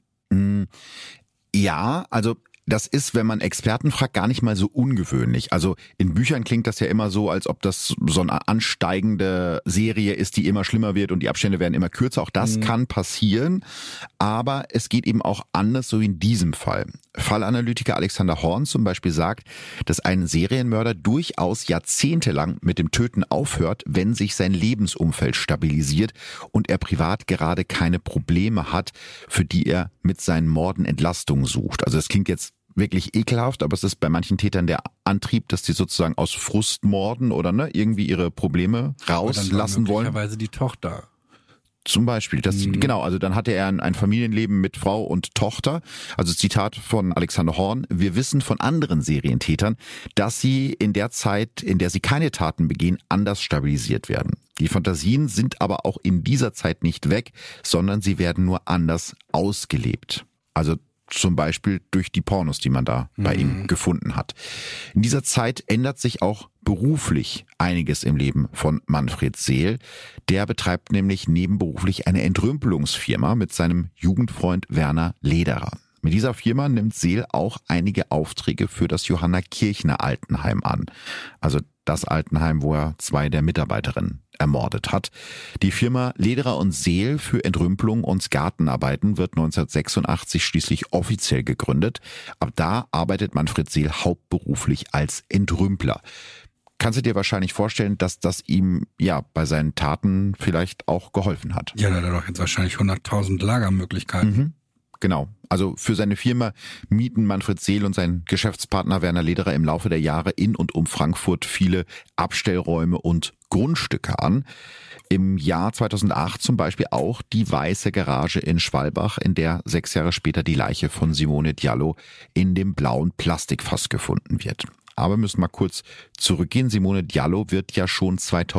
Ja, also das ist, wenn man Experten fragt, gar nicht mal so ungewöhnlich. Also in Büchern klingt das ja immer so, als ob das so eine ansteigende Serie ist, die immer schlimmer wird und die Abstände werden immer kürzer. Auch das kann passieren, aber es geht eben auch anders, so wie in diesem Fall. Fallanalytiker Alexander Horn zum Beispiel sagt, dass ein Serienmörder durchaus jahrzehntelang mit dem Töten aufhört, wenn sich sein Lebensumfeld stabilisiert und er privat gerade keine Probleme hat, für die er mit seinen Morden Entlastung sucht. Also das klingt jetzt wirklich ekelhaft, aber es ist bei manchen Tätern der Antrieb, dass die sozusagen aus Frust morden oder irgendwie ihre Probleme rauslassen wollen. Möglicherweise die Tochter. Zum Beispiel, genau, also dann hatte er ein Familienleben mit Frau und Tochter. Also Zitat von Alexander Horn: Wir wissen von anderen Serientätern, dass sie in der Zeit, in der sie keine Taten begehen, anders stabilisiert werden. Die Fantasien sind aber auch in dieser Zeit nicht weg, sondern sie werden nur anders ausgelebt. Also zum Beispiel durch die Pornos, die man da bei ihm gefunden hat. In dieser Zeit ändert sich auch beruflich einiges im Leben von Manfred Seel. Der betreibt nämlich nebenberuflich eine Entrümpelungsfirma mit seinem Jugendfreund Werner Lederer. Mit dieser Firma nimmt Seel auch einige Aufträge für das Johanna Kirchner Altenheim an. Also das Altenheim, wo er 2 der Mitarbeiterinnen ermordet hat. Die Firma Lederer und Seel für Entrümpelung und Gartenarbeiten wird 1986 schließlich offiziell gegründet. Ab da arbeitet Manfred Seel hauptberuflich als Entrümpler. Kannst du dir wahrscheinlich vorstellen, dass das ihm bei seinen Taten vielleicht auch geholfen hat? Ja, da hat er doch jetzt wahrscheinlich 100.000 Lagermöglichkeiten. Genau. Also für seine Firma mieten Manfred Seel und sein Geschäftspartner Werner Lederer im Laufe der Jahre in und um Frankfurt viele Abstellräume und Grundstücke an. Im Jahr 2008 zum Beispiel auch die Weiße Garage in Schwalbach, in der 6 Jahre später die Leiche von Simone Diallo in dem blauen Plastikfass gefunden wird. Aber wir müssen mal kurz zurückgehen. Simone Diallo wird ja schon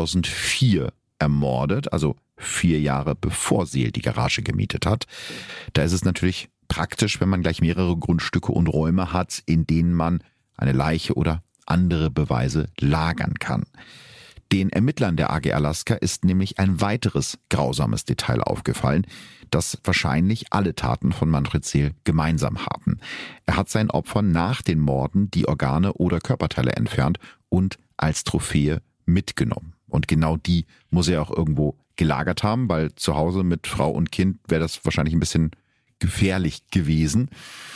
2004 ermordet, also 4 Jahre bevor Seel die Garage gemietet hat. Da ist es natürlich praktisch, wenn man gleich mehrere Grundstücke und Räume hat, in denen man eine Leiche oder andere Beweise lagern kann. Den Ermittlern der AG Alaska ist nämlich ein weiteres grausames Detail aufgefallen, das wahrscheinlich alle Taten von Manfred Seel gemeinsam haben. Er hat seinen Opfern nach den Morden die Organe oder Körperteile entfernt und als Trophäe mitgenommen. Und genau die muss er auch irgendwo gelagert haben, weil zu Hause mit Frau und Kind wäre das wahrscheinlich ein bisschen gefährlich gewesen.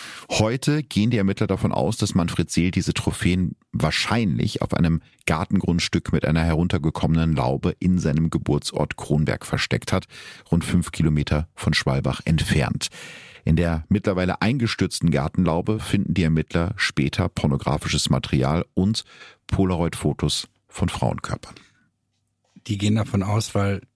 Heute gehen die Ermittler davon aus, dass Manfred Seel diese Trophäen wahrscheinlich auf einem Gartengrundstück mit einer heruntergekommenen Laube in seinem Geburtsort Kronberg versteckt hat, rund 5 Kilometer von Schwalbach entfernt. In der mittlerweile eingestürzten Gartenlaube finden die Ermittler später pornografisches Material und Polaroid-Fotos von Frauenkörpern. Die gehen davon aus,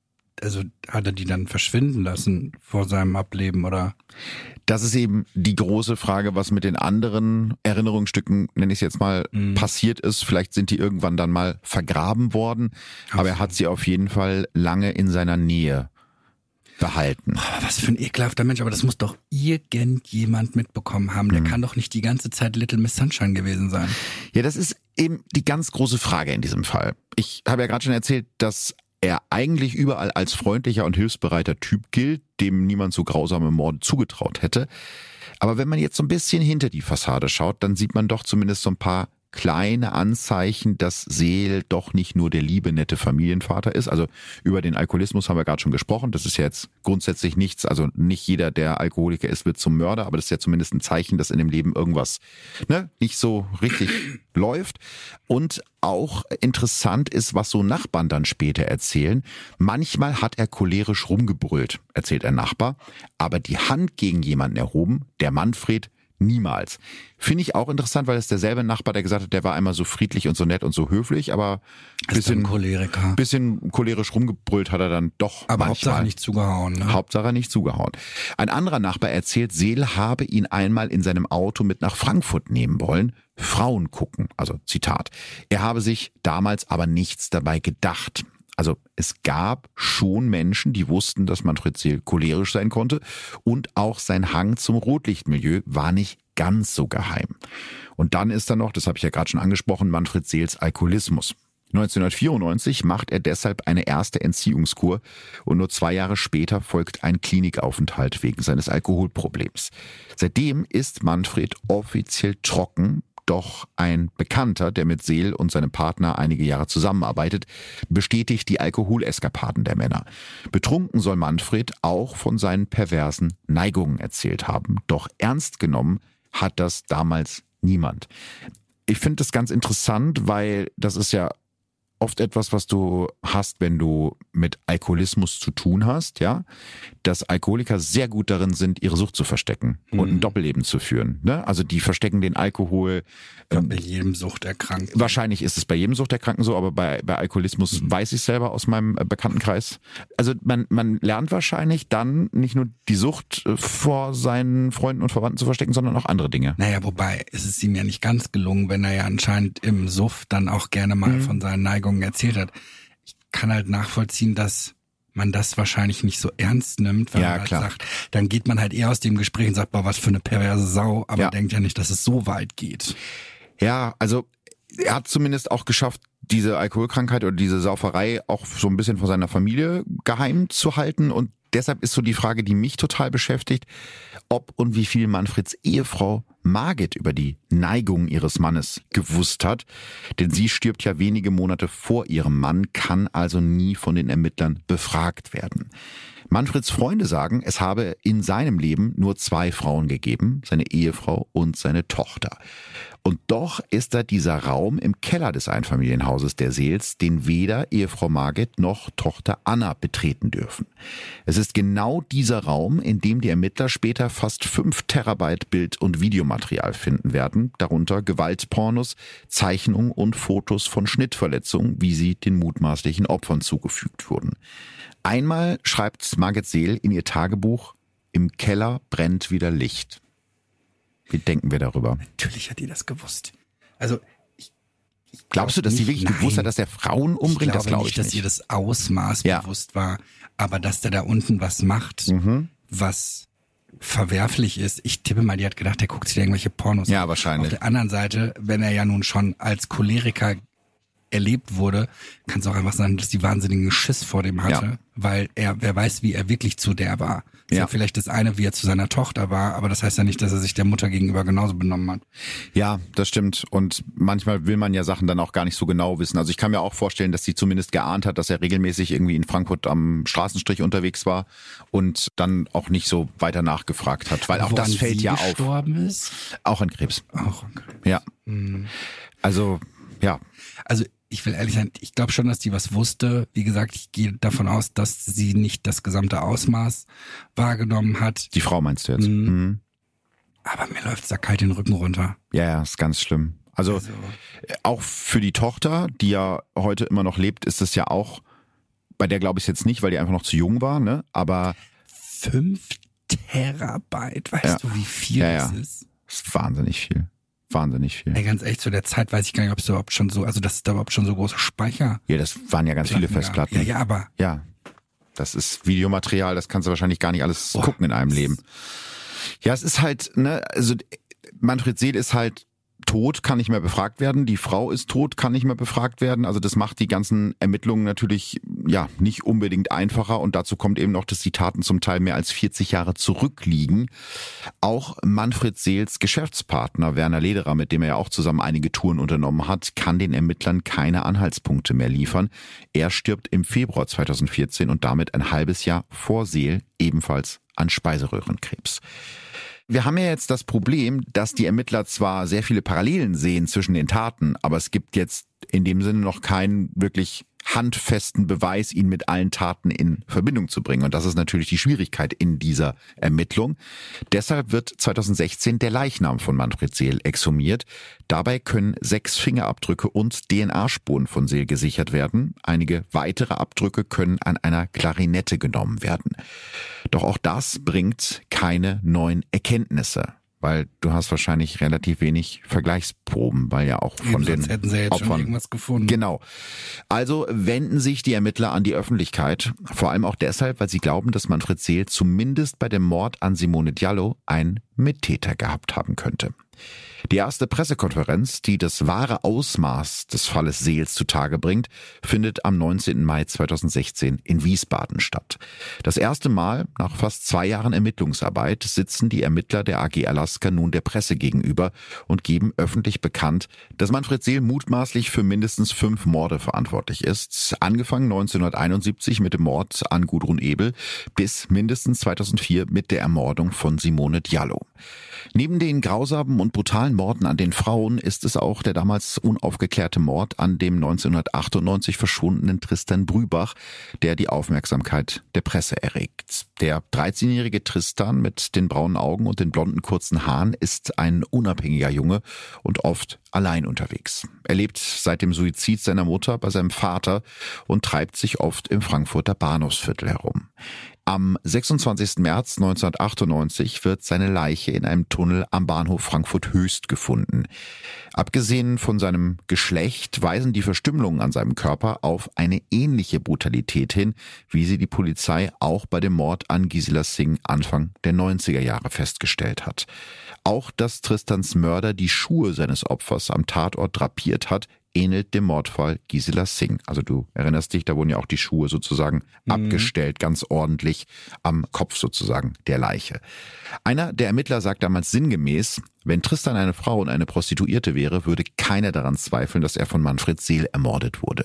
hat er die dann verschwinden lassen vor seinem Ableben, oder? Das ist eben die große Frage, was mit den anderen Erinnerungsstücken, nenne ich es jetzt mal, passiert ist. Vielleicht sind die irgendwann dann mal vergraben worden, aber er hat sie auf jeden Fall lange in seiner Nähe behalten. Was für ein ekelhafter Mensch, aber das muss doch irgendjemand mitbekommen haben. Der kann doch nicht die ganze Zeit Little Miss Sunshine gewesen sein. Ja, das ist eben die ganz große Frage in diesem Fall. Ich habe ja gerade schon erzählt, dass er eigentlich überall als freundlicher und hilfsbereiter Typ gilt, dem niemand so grausame Morde zugetraut hätte. Aber wenn man jetzt so ein bisschen hinter die Fassade schaut, dann sieht man doch zumindest so ein paar kleine Anzeichen, dass Seel doch nicht nur der liebe, nette Familienvater ist. Also über den Alkoholismus haben wir gerade schon gesprochen. Das ist ja jetzt grundsätzlich nichts. Also nicht jeder, der Alkoholiker ist, wird zum Mörder. Aber das ist ja zumindest ein Zeichen, dass in dem Leben irgendwas nicht so richtig läuft. Und auch interessant ist, was so Nachbarn dann später erzählen. Manchmal hat er cholerisch rumgebrüllt, erzählt ein Nachbar. Aber die Hand gegen jemanden erhoben, der Manfred, niemals. Finde ich auch interessant, weil es derselbe Nachbar, der gesagt hat, der war einmal so friedlich und so nett und so höflich, aber bisschen cholerisch rumgebrüllt hat er dann doch aber manchmal. Hauptsache nicht zugehauen. Ne? Hauptsache nicht zugehauen. Ein anderer Nachbar erzählt, Seel habe ihn einmal in seinem Auto mit nach Frankfurt nehmen wollen. Frauen gucken, also Zitat. Er habe sich damals aber nichts dabei gedacht. Also es gab schon Menschen, die wussten, dass Manfred Seel cholerisch sein konnte und auch sein Hang zum Rotlichtmilieu war nicht ganz so geheim. Und dann ist da noch, das habe ich ja gerade schon angesprochen, Manfred Seels Alkoholismus. 1994 macht er deshalb eine erste Entziehungskur und nur 2 Jahre später folgt ein Klinikaufenthalt wegen seines Alkoholproblems. Seitdem ist Manfred offiziell trocken, doch ein Bekannter, der mit Seel und seinem Partner einige Jahre zusammenarbeitet, bestätigt die Alkoholeskapaden der Männer. Betrunken soll Manfred auch von seinen perversen Neigungen erzählt haben, doch ernst genommen hat das damals niemand. Ich finde das ganz interessant, weil das ist ja oft etwas, was du hast, wenn du mit Alkoholismus zu tun hast, ja, dass Alkoholiker sehr gut darin sind, ihre Sucht zu verstecken und ein Doppelleben zu führen. Ne? Also die verstecken den Alkohol. Bei jedem Suchterkrankten. Wahrscheinlich ist es bei jedem Suchterkrankten so, aber bei Alkoholismus weiß ich selber aus meinem Bekanntenkreis. Also man lernt wahrscheinlich dann nicht nur die Sucht vor seinen Freunden und Verwandten zu verstecken, sondern auch andere Dinge. Naja, wobei ist es ihm ja nicht ganz gelungen, wenn er ja anscheinend im Suff dann auch gerne mal von seinen Neigungen erzählt hat. Ich kann halt nachvollziehen, dass man das wahrscheinlich nicht so ernst nimmt, wenn man halt sagt, dann geht man halt eher aus dem Gespräch und sagt, boah, was für eine perverse Sau, aber denkt ja nicht, dass es so weit geht. Ja, also er hat zumindest auch geschafft, diese Alkoholkrankheit oder diese Sauferei auch so ein bisschen von seiner Familie geheim zu halten und deshalb ist so die Frage, die mich total beschäftigt, ob und wie viel Manfreds Ehefrau Margit über die Neigung ihres Mannes gewusst hat. Denn sie stirbt ja wenige Monate vor ihrem Mann, kann also nie von den Ermittlern befragt werden. Manfreds Freunde sagen, es habe in seinem Leben nur 2 Frauen gegeben, seine Ehefrau und seine Tochter. Und doch ist da dieser Raum im Keller des Einfamilienhauses der Seels, den weder Ehefrau Margit noch Tochter Anna betreten dürfen. Es ist genau dieser Raum, in dem die Ermittler später fast 5 Terabyte Bild- und Videomaterial finden werden, darunter Gewaltpornos, Zeichnungen und Fotos von Schnittverletzungen, wie sie den mutmaßlichen Opfern zugefügt wurden. Einmal schreibt Margit Seel in ihr Tagebuch, im Keller brennt wieder Licht. Wie denken wir darüber? Natürlich hat die das gewusst. Also glaubst du, dass sie wirklich gewusst hat, dass er Frauen umbringt? Das glaube ich nicht. Dass ihr das Ausmaß bewusst war, aber dass der da unten was macht, was verwerflich ist. Ich tippe mal, die hat gedacht, der guckt sich irgendwelche Pornos an. Ja, wahrscheinlich. Auf der anderen Seite, wenn er ja nun schon als Choleriker erlebt wurde, kann es auch einfach sein, dass die wahnsinnigen Schiss vor dem hatte, weil wer weiß, wie er wirklich zu der war. Ist ja vielleicht das eine, wie er zu seiner Tochter war, aber das heißt ja nicht, dass er sich der Mutter gegenüber genauso benommen hat. Ja, das stimmt. Und manchmal will man ja Sachen dann auch gar nicht so genau wissen. Also ich kann mir auch vorstellen, dass sie zumindest geahnt hat, dass er regelmäßig irgendwie in Frankfurt am Straßenstrich unterwegs war und dann auch nicht so weiter nachgefragt hat, weil auch das fällt ja auf. Gestorben ist? Auch an Krebs. Auch an Krebs. Ja. Also, ja. Also ich will ehrlich sein, ich glaube schon, dass die was wusste. Wie gesagt, ich gehe davon aus, dass sie nicht das gesamte Ausmaß wahrgenommen hat. Die Frau meinst du jetzt? Aber mir läuft's da kalt den Rücken runter. Ja, ist ganz schlimm. Also auch für die Tochter, die ja heute immer noch lebt, ist es ja auch, bei der glaube ich jetzt nicht, weil die einfach noch zu jung war, ne? Aber 5 Terabyte, weißt du, wie viel das ist? Das ist wahnsinnig viel. Wahnsinnig viel. Ey, ganz echt, zu der Zeit weiß ich gar nicht, ob es überhaupt schon so, also dass es da überhaupt schon so große Speicher. Ja, das waren ja ganz viele Festplatten. Ja, aber. Ja, das ist Videomaterial, das kannst du wahrscheinlich gar nicht alles gucken in einem Leben. Ja, es ist halt, ne, also Manfred Seel ist halt tot, kann nicht mehr befragt werden. Die Frau ist tot, kann nicht mehr befragt werden. Also das macht die ganzen Ermittlungen natürlich ja nicht unbedingt einfacher. Und dazu kommt eben noch, dass die Taten zum Teil mehr als 40 Jahre zurückliegen. Auch Manfred Seels Geschäftspartner Werner Lederer, mit dem er ja auch zusammen einige Touren unternommen hat, kann den Ermittlern keine Anhaltspunkte mehr liefern. Er stirbt im Februar 2014 und damit ein halbes Jahr vor Seel ebenfalls an Speiseröhrenkrebs. Wir haben ja jetzt das Problem, dass die Ermittler zwar sehr viele Parallelen sehen zwischen den Taten, aber es gibt jetzt in dem Sinne noch keinen wirklich handfesten Beweis, ihn mit allen Taten in Verbindung zu bringen. Und das ist natürlich die Schwierigkeit in dieser Ermittlung. Deshalb wird 2016 der Leichnam von Manfred Seel exhumiert. Dabei können 6 Fingerabdrücke und DNA-Spuren von Seel gesichert werden. Einige weitere Abdrücke können an einer Klarinette genommen werden. Doch auch das bringt keine neuen Erkenntnisse. Weil du hast wahrscheinlich relativ wenig Vergleichsproben, weil ja auch von den hätten sie jetzt Opfern schon irgendwas gefunden. Genau. Also wenden sich die Ermittler an die Öffentlichkeit, vor allem auch deshalb, weil sie glauben, dass Manfred Seel zumindest bei dem Mord an Simone Diallo einen Mittäter gehabt haben könnte. Die erste Pressekonferenz, die das wahre Ausmaß des Falles Seels zutage bringt, findet am 19. Mai 2016 in Wiesbaden statt. Das erste Mal nach fast 2 Jahren Ermittlungsarbeit sitzen die Ermittler der AG Alaska nun der Presse gegenüber und geben öffentlich bekannt, dass Manfred Seel mutmaßlich für mindestens 5 Morde verantwortlich ist. Angefangen 1971 mit dem Mord an Gudrun Ebel bis mindestens 2004 mit der Ermordung von Simone Diallo. Neben den grausamen und brutalen Morden an den Frauen ist es auch der damals unaufgeklärte Mord an dem 1998 verschwundenen Tristan Brübach, der die Aufmerksamkeit der Presse erregt. Der 13-jährige Tristan mit den braunen Augen und den blonden kurzen Haaren ist ein unabhängiger Junge und oft allein unterwegs. Er lebt seit dem Suizid seiner Mutter bei seinem Vater und treibt sich oft im Frankfurter Bahnhofsviertel herum. Am 26. März 1998 wird seine Leiche in einem Tunnel am Bahnhof Frankfurt Höchst gefunden. Abgesehen von seinem Geschlecht weisen die Verstümmelungen an seinem Körper auf eine ähnliche Brutalität hin, wie sie die Polizei auch bei dem Mord an Gisela Singh Anfang der 90er Jahre festgestellt hat. Auch dass Tristans Mörder die Schuhe seines Opfers am Tatort drapiert hat, ähnelt dem Mordfall Gisela Singh. Also du erinnerst dich, da wurden ja auch die Schuhe sozusagen abgestellt, ganz ordentlich am Kopf sozusagen der Leiche. Einer der Ermittler sagt damals sinngemäß, wenn Tristan eine Frau und eine Prostituierte wäre, würde keiner daran zweifeln, dass er von Manfred Seel ermordet wurde.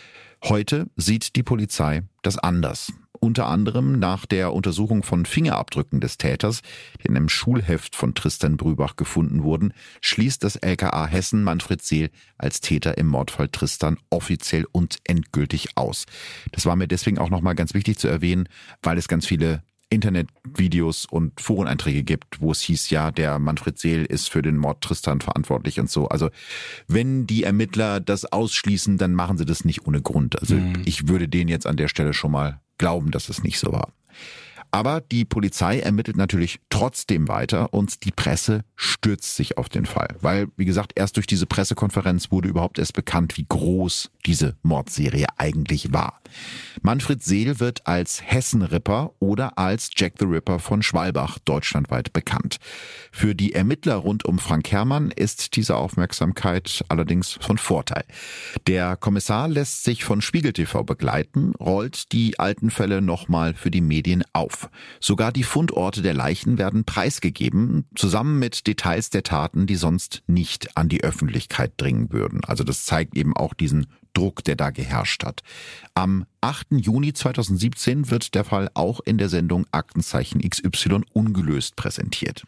Heute sieht die Polizei das anders. Unter anderem nach der Untersuchung von Fingerabdrücken des Täters, die in einem Schulheft von Tristan Brübach gefunden wurden, schließt das LKA Hessen Manfred Seel als Täter im Mordfall Tristan offiziell und endgültig aus. Das war mir deswegen auch nochmal ganz wichtig zu erwähnen, weil es ganz viele Internetvideos und Foreneinträge gibt, wo es hieß, ja, der Manfred Seel ist für den Mord Tristan verantwortlich und so. Also wenn die Ermittler das ausschließen, dann machen sie das nicht ohne Grund. Also ich würde denen jetzt an der Stelle schon mal glauben, dass es nicht so war. Aber die Polizei ermittelt natürlich trotzdem weiter und die Presse stürzt sich auf den Fall. Weil, wie gesagt, erst durch diese Pressekonferenz wurde überhaupt erst bekannt, wie groß diese Mordserie eigentlich war. Manfred Seel wird als Hessen-Ripper oder als Jack the Ripper von Schwalbach deutschlandweit bekannt. Für die Ermittler rund um Frank Herrmann ist diese Aufmerksamkeit allerdings von Vorteil. Der Kommissar lässt sich von Spiegel TV begleiten, rollt die alten Fälle nochmal für die Medien auf. Sogar die Fundorte der Leichen werden preisgegeben, zusammen mit Details der Taten, die sonst nicht an die Öffentlichkeit dringen würden. Also das zeigt eben auch diesen Druck, der da geherrscht hat. Am 8. Juni 2017 wird der Fall auch in der Sendung Aktenzeichen XY ungelöst präsentiert.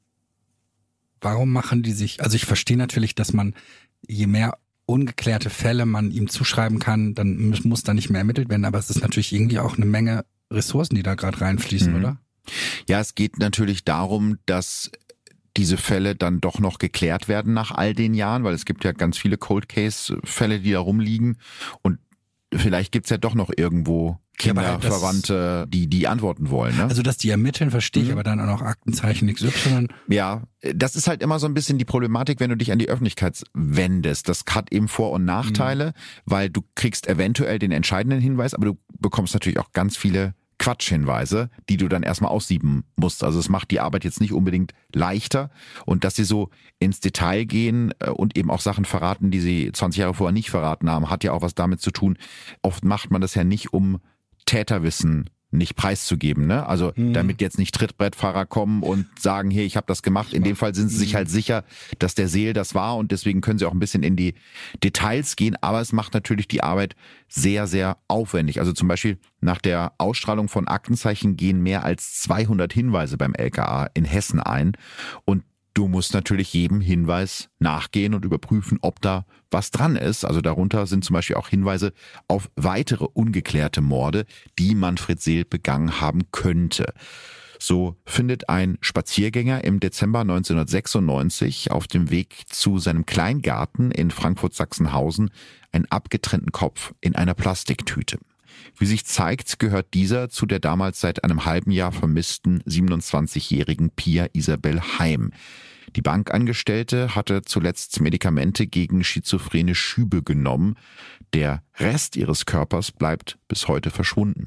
Warum machen die sich, also ich verstehe natürlich, dass man, je mehr ungeklärte Fälle man ihm zuschreiben kann, dann muss da nicht mehr ermittelt werden, aber es ist natürlich irgendwie auch eine Menge Ressourcen, die da gerade reinfließen, oder? Ja, es geht natürlich darum, dass diese Fälle dann doch noch geklärt werden nach all den Jahren, weil es gibt ja ganz viele Cold-Case-Fälle, die da rumliegen und vielleicht gibt's ja doch noch irgendwo Kinder, Verwandte, die antworten wollen. Ne? Also, dass die ermitteln, verstehe ich, aber dann auch noch Aktenzeichen XY. Ja, das ist halt immer so ein bisschen die Problematik, wenn du dich an die Öffentlichkeit wendest. Das hat eben Vor- und Nachteile, weil du kriegst eventuell den entscheidenden Hinweis, aber du bekommst natürlich auch ganz viele Quatschhinweise, die du dann erstmal aussieben musst. Also es macht die Arbeit jetzt nicht unbedingt leichter und dass sie so ins Detail gehen und eben auch Sachen verraten, die sie 20 Jahre vorher nicht verraten haben, hat ja auch was damit zu tun. Oft macht man das ja nicht, um Täterwissen nicht preiszugeben, ne? Also damit jetzt nicht Trittbrettfahrer kommen und sagen, hier, ich habe das gemacht. In dem Fall sind sie sich halt sicher, dass der Seel das war und deswegen können sie auch ein bisschen in die Details gehen. Aber es macht natürlich die Arbeit sehr, sehr aufwendig. Also zum Beispiel nach der Ausstrahlung von Aktenzeichen gehen mehr als 200 Hinweise beim LKA in Hessen ein und du musst natürlich jedem Hinweis nachgehen und überprüfen, ob da was dran ist. Also darunter sind zum Beispiel auch Hinweise auf weitere ungeklärte Morde, die Manfred Seel begangen haben könnte. So findet ein Spaziergänger im Dezember 1996 auf dem Weg zu seinem Kleingarten in Frankfurt-Sachsenhausen einen abgetrennten Kopf in einer Plastiktüte. Wie sich zeigt, gehört dieser zu der damals seit einem halben Jahr vermissten 27-jährigen Pia Isabel Heim. Die Bankangestellte hatte zuletzt Medikamente gegen schizophrene Schübe genommen. Der Rest ihres Körpers bleibt bis heute verschwunden.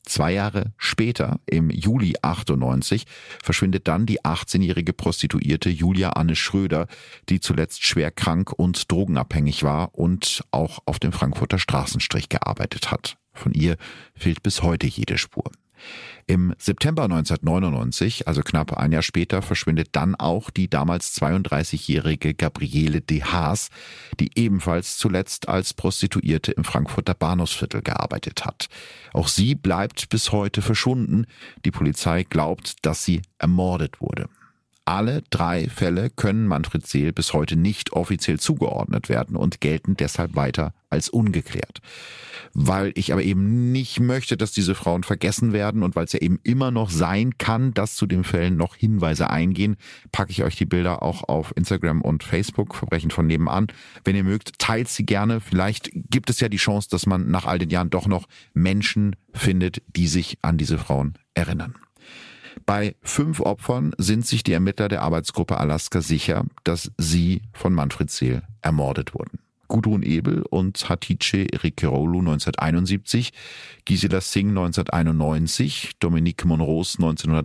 2 Jahre später, im Juli 98, verschwindet dann die 18-jährige Prostituierte Julia Anne Schröder, die zuletzt schwer krank und drogenabhängig war und auch auf dem Frankfurter Straßenstrich gearbeitet hat. Von ihr fehlt bis heute jede Spur. Im September 1999, also knapp ein Jahr später, verschwindet dann auch die damals 32-jährige Gabriele de Haas, die ebenfalls zuletzt als Prostituierte im Frankfurter Bahnhofsviertel gearbeitet hat. Auch sie bleibt bis heute verschwunden. Die Polizei glaubt, dass sie ermordet wurde. Alle 3 Fälle können Manfred Seel bis heute nicht offiziell zugeordnet werden und gelten deshalb weiter als ungeklärt. Weil ich aber eben nicht möchte, dass diese Frauen vergessen werden und weil es ja eben immer noch sein kann, dass zu den Fällen noch Hinweise eingehen, packe ich euch die Bilder auch auf Instagram und Facebook, Verbrechen von nebenan. Wenn ihr mögt, teilt sie gerne. Vielleicht gibt es ja die Chance, dass man nach all den Jahren doch noch Menschen findet, die sich an diese Frauen erinnern. Bei 5 Opfern sind sich die Ermittler der Arbeitsgruppe Alaska sicher, dass sie von Manfred Seel ermordet wurden. Gudrun Ebel und Hatice Erikeroğlu 1971, Gisela Singh 1991, Dominique Monrose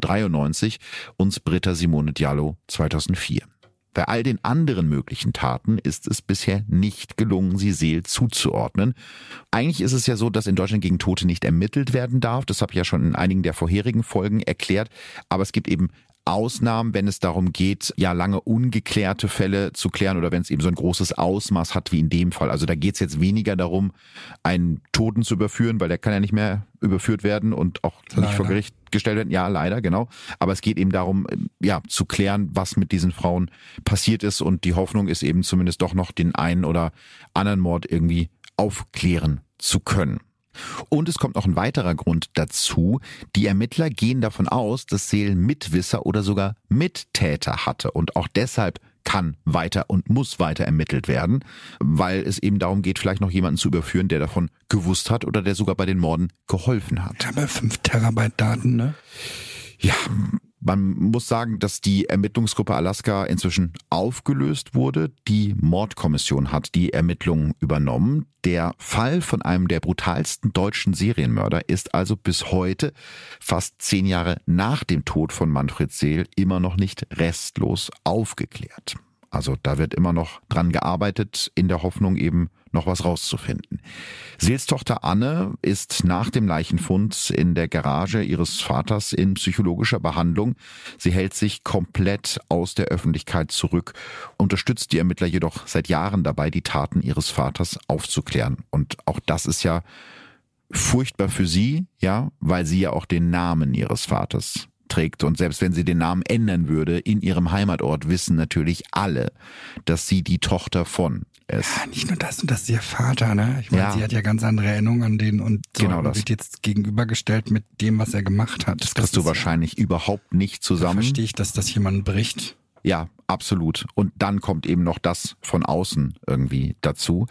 1993 und Britta Simone Diallo 2004. Bei all den anderen möglichen Taten ist es bisher nicht gelungen, sie Seel zuzuordnen. Eigentlich ist es ja so, dass in Deutschland gegen Tote nicht ermittelt werden darf. Das habe ich ja schon in einigen der vorherigen Folgen erklärt. Aber es gibt eben Ausnahmen, wenn es darum geht, ja lange ungeklärte Fälle zu klären oder wenn es eben so ein großes Ausmaß hat wie in dem Fall. Also da geht es jetzt weniger darum, einen Toten zu überführen, weil der kann ja nicht mehr überführt werden und auch nicht vor Gericht gestellt werden. Ja, leider, genau. Aber es geht eben darum, ja, zu klären, was mit diesen Frauen passiert ist und die Hoffnung ist eben zumindest doch noch den einen oder anderen Mord irgendwie aufklären zu können. Und es kommt noch ein weiterer Grund dazu. Die Ermittler gehen davon aus, dass Seel Mitwisser oder sogar Mittäter hatte. Und auch deshalb kann weiter und muss weiter ermittelt werden, weil es eben darum geht, vielleicht noch jemanden zu überführen, der davon gewusst hat oder der sogar bei den Morden geholfen hat. Aber 5 Terabyte Daten, ne? Ja, man muss sagen, dass die Ermittlungsgruppe Alaska inzwischen aufgelöst wurde. Die Mordkommission hat die Ermittlungen übernommen. Der Fall von einem der brutalsten deutschen Serienmörder ist also bis heute, fast 10 Jahre nach dem Tod von Manfred Seel, immer noch nicht restlos aufgeklärt. Also da wird immer noch dran gearbeitet, in der Hoffnung eben noch was rauszufinden. Seels Tochter Anne ist nach dem Leichenfund in der Garage ihres Vaters in psychologischer Behandlung. Sie hält sich komplett aus der Öffentlichkeit zurück, unterstützt die Ermittler jedoch seit Jahren dabei, die Taten ihres Vaters aufzuklären. Und auch das ist ja furchtbar für sie, ja, weil sie ja auch den Namen ihres Vaters trägt. Und selbst wenn sie den Namen ändern würde, in ihrem Heimatort wissen natürlich alle, dass sie die Tochter von ist. Ja, nicht nur das, und das ist ihr Vater, ne? Ich meine, sie hat ja ganz andere Erinnerungen an den und so genau das wird jetzt gegenübergestellt mit dem, was er gemacht hat. Das kriegst du wahrscheinlich überhaupt nicht zusammen. Da verstehe ich, dass das jemand bricht. Ja, absolut. Und dann kommt eben noch das von außen irgendwie dazu.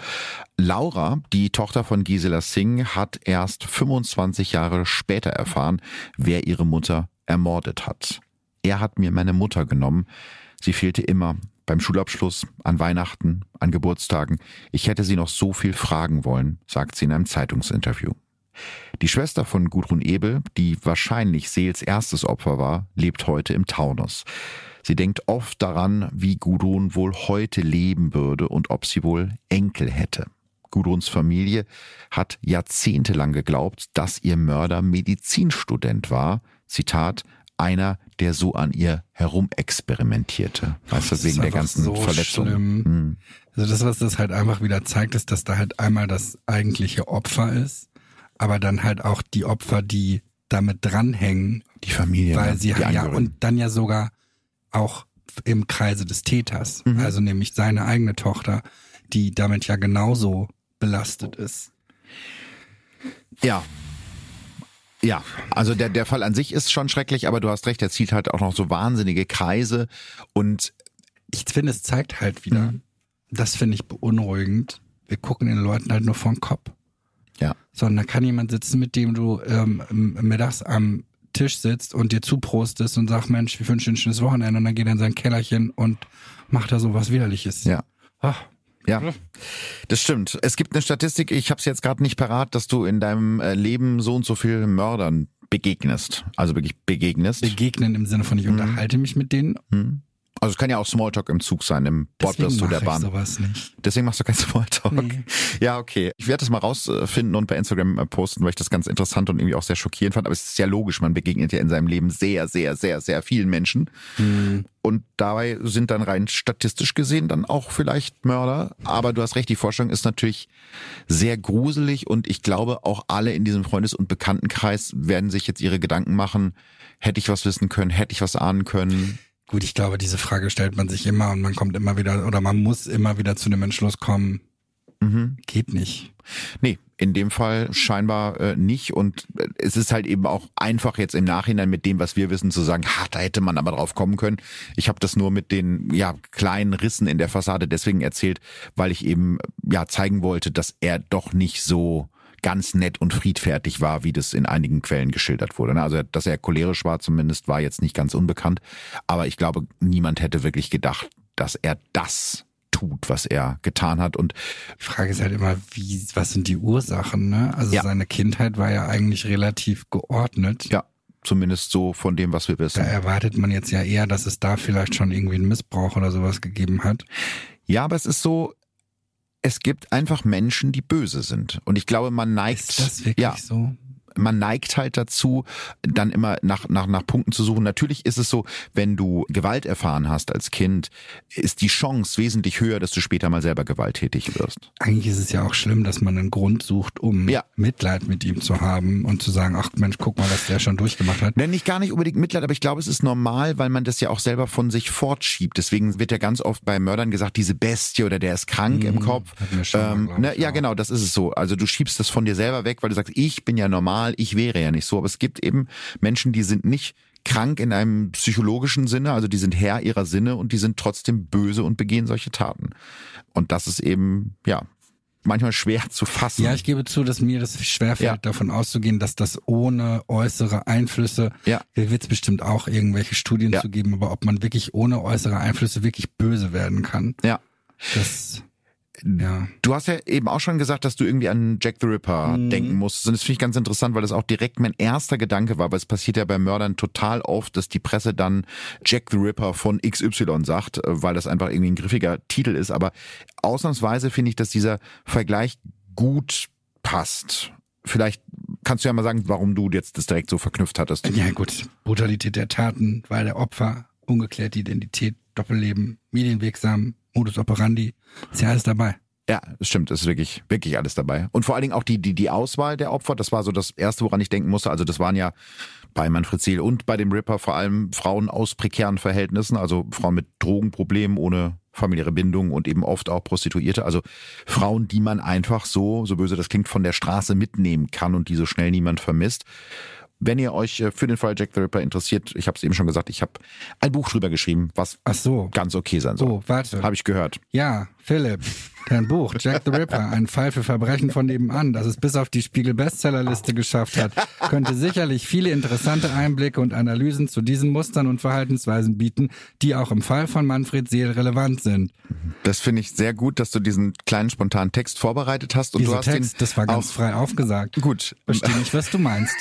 Laura, die Tochter von Gisela Singh, hat erst 25 Jahre später erfahren, wer ihre Mutter ermordet hat. Er hat mir meine Mutter genommen. Sie fehlte immer. Beim Schulabschluss, an Weihnachten, an Geburtstagen. Ich hätte sie noch so viel fragen wollen, sagt sie in einem Zeitungsinterview. Die Schwester von Gudrun Ebel, die wahrscheinlich Seels erstes Opfer war, lebt heute im Taunus. Sie denkt oft daran, wie Gudrun wohl heute leben würde und ob sie wohl Enkel hätte. Gudruns Familie hat jahrzehntelang geglaubt, dass ihr Mörder Medizinstudent war. Zitat, einer, der so an ihr herumexperimentierte. Weißt du, wegen der ganzen so Verletzungen. Also das, was das halt einfach wieder zeigt, ist, dass da halt einmal das eigentliche Opfer ist, aber dann halt auch die Opfer, die damit dranhängen. Die Familie. Weil sie ja und dann ja sogar auch im Kreise des Täters. Also nämlich seine eigene Tochter, die damit ja genauso belastet ist. Ja. Ja, also der Fall an sich ist schon schrecklich, aber du hast recht, er zieht halt auch noch so wahnsinnige Kreise und ich finde, es zeigt halt wieder, das finde ich beunruhigend, wir gucken den Leuten halt nur vor den Kopf. Ja. Sondern da kann jemand sitzen, mit dem du mittags am Tisch sitzt und dir zuprostest und sagst, Mensch, wir wünschen dir ein schönes Wochenende und dann geht er in sein Kellerchen und macht da so was Widerliches. Ja. Ach. Ja, das stimmt. Es gibt eine Statistik, ich habe es jetzt gerade nicht parat, dass du in deinem Leben so und so viel Mördern begegnest. Also wirklich begegnest. Begegnen im Sinne von ich unterhalte mich mit denen. Also es kann ja auch Smalltalk im Zug sein, im Bordbus oder der Bahn. Sowas nicht. Deswegen machst du kein Smalltalk. Nee. Ja, okay. Ich werde das mal rausfinden und bei Instagram posten, weil ich das ganz interessant und irgendwie auch sehr schockierend fand. Aber es ist ja logisch, man begegnet ja in seinem Leben sehr, sehr, sehr, sehr vielen Menschen. Und dabei sind dann rein statistisch gesehen dann auch vielleicht Mörder. Aber du hast recht, die Vorstellung ist natürlich sehr gruselig und ich glaube auch alle in diesem Freundes- und Bekanntenkreis werden sich jetzt ihre Gedanken machen, hätte ich was wissen können, hätte ich was ahnen können. Gut, ich glaube, diese Frage stellt man sich immer und man kommt immer wieder oder man muss immer wieder zu dem Entschluss kommen, geht nicht. Nee, in dem Fall scheinbar nicht und es ist halt eben auch einfach jetzt im Nachhinein mit dem, was wir wissen, zu sagen, da hätte man aber drauf kommen können. Ich habe das nur mit den kleinen Rissen in der Fassade deswegen erzählt, weil ich eben zeigen wollte, dass er doch nicht so ganz nett und friedfertig war, wie das in einigen Quellen geschildert wurde. Also, dass er cholerisch war zumindest, war jetzt nicht ganz unbekannt. Aber ich glaube, niemand hätte wirklich gedacht, dass er das tut, was er getan hat. Und die Frage ist halt immer, was sind die Ursachen, ne? Also seine Kindheit war ja eigentlich relativ geordnet. Ja, zumindest so von dem, was wir wissen. Da erwartet man jetzt ja eher, dass es da vielleicht schon irgendwie einen Missbrauch oder sowas gegeben hat. Ja, aber es ist so, es gibt einfach Menschen, die böse sind. Und ich glaube, man neigt... Ist das wirklich so? Man neigt halt dazu, dann immer nach Punkten zu suchen. Natürlich ist es so, wenn du Gewalt erfahren hast als Kind, ist die Chance wesentlich höher, dass du später mal selber gewalttätig wirst. Eigentlich ist es ja auch schlimm, dass man einen Grund sucht, um Mitleid mit ihm zu haben und zu sagen, ach Mensch, guck mal, was der schon durchgemacht hat. Nicht gar nicht unbedingt Mitleid, aber ich glaube, es ist normal, weil man das ja auch selber von sich fortschiebt. Deswegen wird ja ganz oft bei Mördern gesagt, diese Bestie oder der ist krank im Kopf. Hat mir schon mal, ja, genau, das ist es so. Also du schiebst das von dir selber weg, weil du sagst, ich bin ja normal, ich wäre ja nicht so. Aber es gibt eben Menschen, die sind nicht krank in einem psychologischen Sinne, also die sind Herr ihrer Sinne und die sind trotzdem böse und begehen solche Taten. Und das ist eben, manchmal schwer zu fassen. Ja, ich gebe zu, dass mir das schwerfällt, davon auszugehen, dass das ohne äußere Einflüsse, da wird es bestimmt auch irgendwelche Studien zu geben, aber ob man wirklich ohne äußere Einflüsse wirklich böse werden kann. Ja. Ja. Du hast ja eben auch schon gesagt, dass du irgendwie an Jack the Ripper denken musst. Und das finde ich ganz interessant, weil das auch direkt mein erster Gedanke war, weil es passiert ja bei Mördern total oft, dass die Presse dann Jack the Ripper von XY sagt, weil das einfach irgendwie ein griffiger Titel ist. Aber ausnahmsweise finde ich, dass dieser Vergleich gut passt. Vielleicht kannst du ja mal sagen, warum du jetzt das direkt so verknüpft hattest. Ja gut, Brutalität der Taten, Wahl der Opfer, ungeklärte Identität, Doppelleben, medienwirksam, Modus operandi, ist ja alles dabei. Ja, das stimmt, es ist wirklich, wirklich alles dabei. Und vor allen Dingen auch die Auswahl der Opfer, das war so das Erste, woran ich denken musste. Also das waren ja bei Manfred Seel und bei dem Ripper vor allem Frauen aus prekären Verhältnissen, also Frauen mit Drogenproblemen, ohne familiäre Bindung und eben oft auch Prostituierte. Also Frauen, die man einfach so böse das klingt, von der Straße mitnehmen kann und die so schnell niemand vermisst. Wenn ihr euch für den Fall Jack the Ripper interessiert, ich habe es eben schon gesagt, ich habe ein Buch drüber geschrieben, was ganz okay sein soll. Oh, warte. Habe ich gehört. Ja, Philipp, dein Buch Jack the Ripper, ein Fall für Verbrechen von nebenan, das es bis auf die Spiegel-Bestsellerliste geschafft hat, könnte sicherlich viele interessante Einblicke und Analysen zu diesen Mustern und Verhaltensweisen bieten, die auch im Fall von Manfred Seel relevant sind. Das finde ich sehr gut, dass du diesen kleinen spontanen Text vorbereitet hast. Und Dieser du hast Text, das war ganz frei aufgesagt. Gut. Verstehe nicht, was du meinst.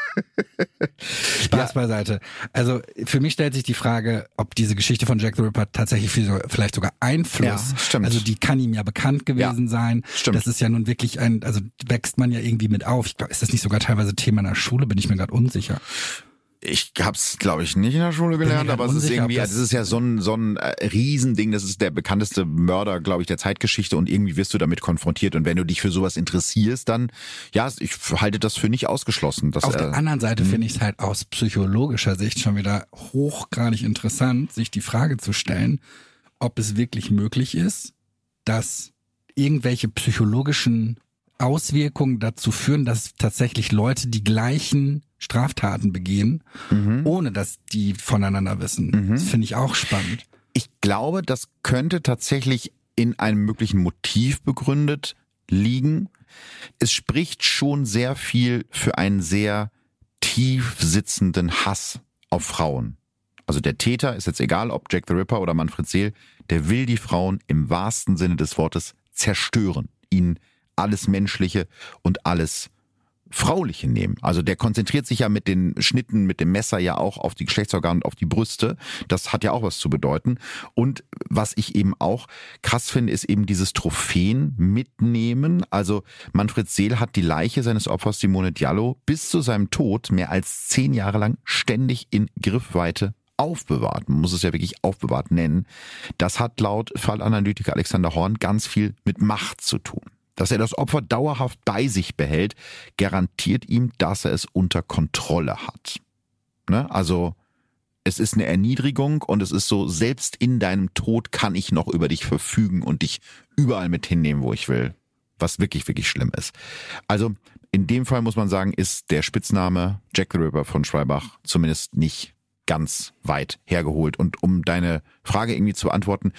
Spaß beiseite. Also für mich stellt sich die Frage, ob diese Geschichte von Jack the Ripper tatsächlich vielleicht sogar Einfluss, also die kann ihm ja bekannt gewesen sein. Stimmt. Das ist ja nun wirklich also wächst man ja irgendwie mit auf. Ich glaube, ist das nicht sogar teilweise Thema in der Schule? Bin ich mir gerade unsicher. Ich hab's, glaube ich, nicht in der Schule gelernt, aber es ist irgendwie, das ist ja so ein Riesending, das ist der bekannteste Mörder, glaube ich, der Zeitgeschichte und irgendwie wirst du damit konfrontiert und wenn du dich für sowas interessierst, dann, ich halte das für nicht ausgeschlossen. Dass, auf der anderen Seite finde ich es halt aus psychologischer Sicht schon wieder hochgradig interessant, sich die Frage zu stellen, ob es wirklich möglich ist, dass irgendwelche psychologischen Auswirkungen dazu führen, dass tatsächlich Leute die gleichen Straftaten begehen, ohne dass die voneinander wissen. Das finde ich auch spannend. Ich glaube, das könnte tatsächlich in einem möglichen Motiv begründet liegen. Es spricht schon sehr viel für einen sehr tief sitzenden Hass auf Frauen. Also der Täter ist jetzt egal, ob Jack the Ripper oder Manfred Seel, der will die Frauen im wahrsten Sinne des Wortes zerstören, ihn alles Menschliche und alles Frauliche nehmen. Also der konzentriert sich ja mit den Schnitten, mit dem Messer ja auch auf die Geschlechtsorgane und auf die Brüste. Das hat ja auch was zu bedeuten. Und was ich eben auch krass finde, ist eben dieses Trophäen mitnehmen. Also Manfred Seel hat die Leiche seines Opfers Simone Diallo bis zu seinem Tod mehr als 10 Jahre lang ständig in Griffweite aufbewahrt. Man muss es ja wirklich aufbewahrt nennen. Das hat laut Fallanalytiker Alexander Horn ganz viel mit Macht zu tun. Dass er das Opfer dauerhaft bei sich behält, garantiert ihm, dass er es unter Kontrolle hat. Ne? Also es ist eine Erniedrigung und es ist so, selbst in deinem Tod kann ich noch über dich verfügen und dich überall mit hinnehmen, wo ich will. Was wirklich, wirklich schlimm ist. Also in dem Fall muss man sagen, ist der Spitzname Jack the Ripper von Schwalbach zumindest nicht ganz weit hergeholt. Und um deine Frage irgendwie zu beantworten,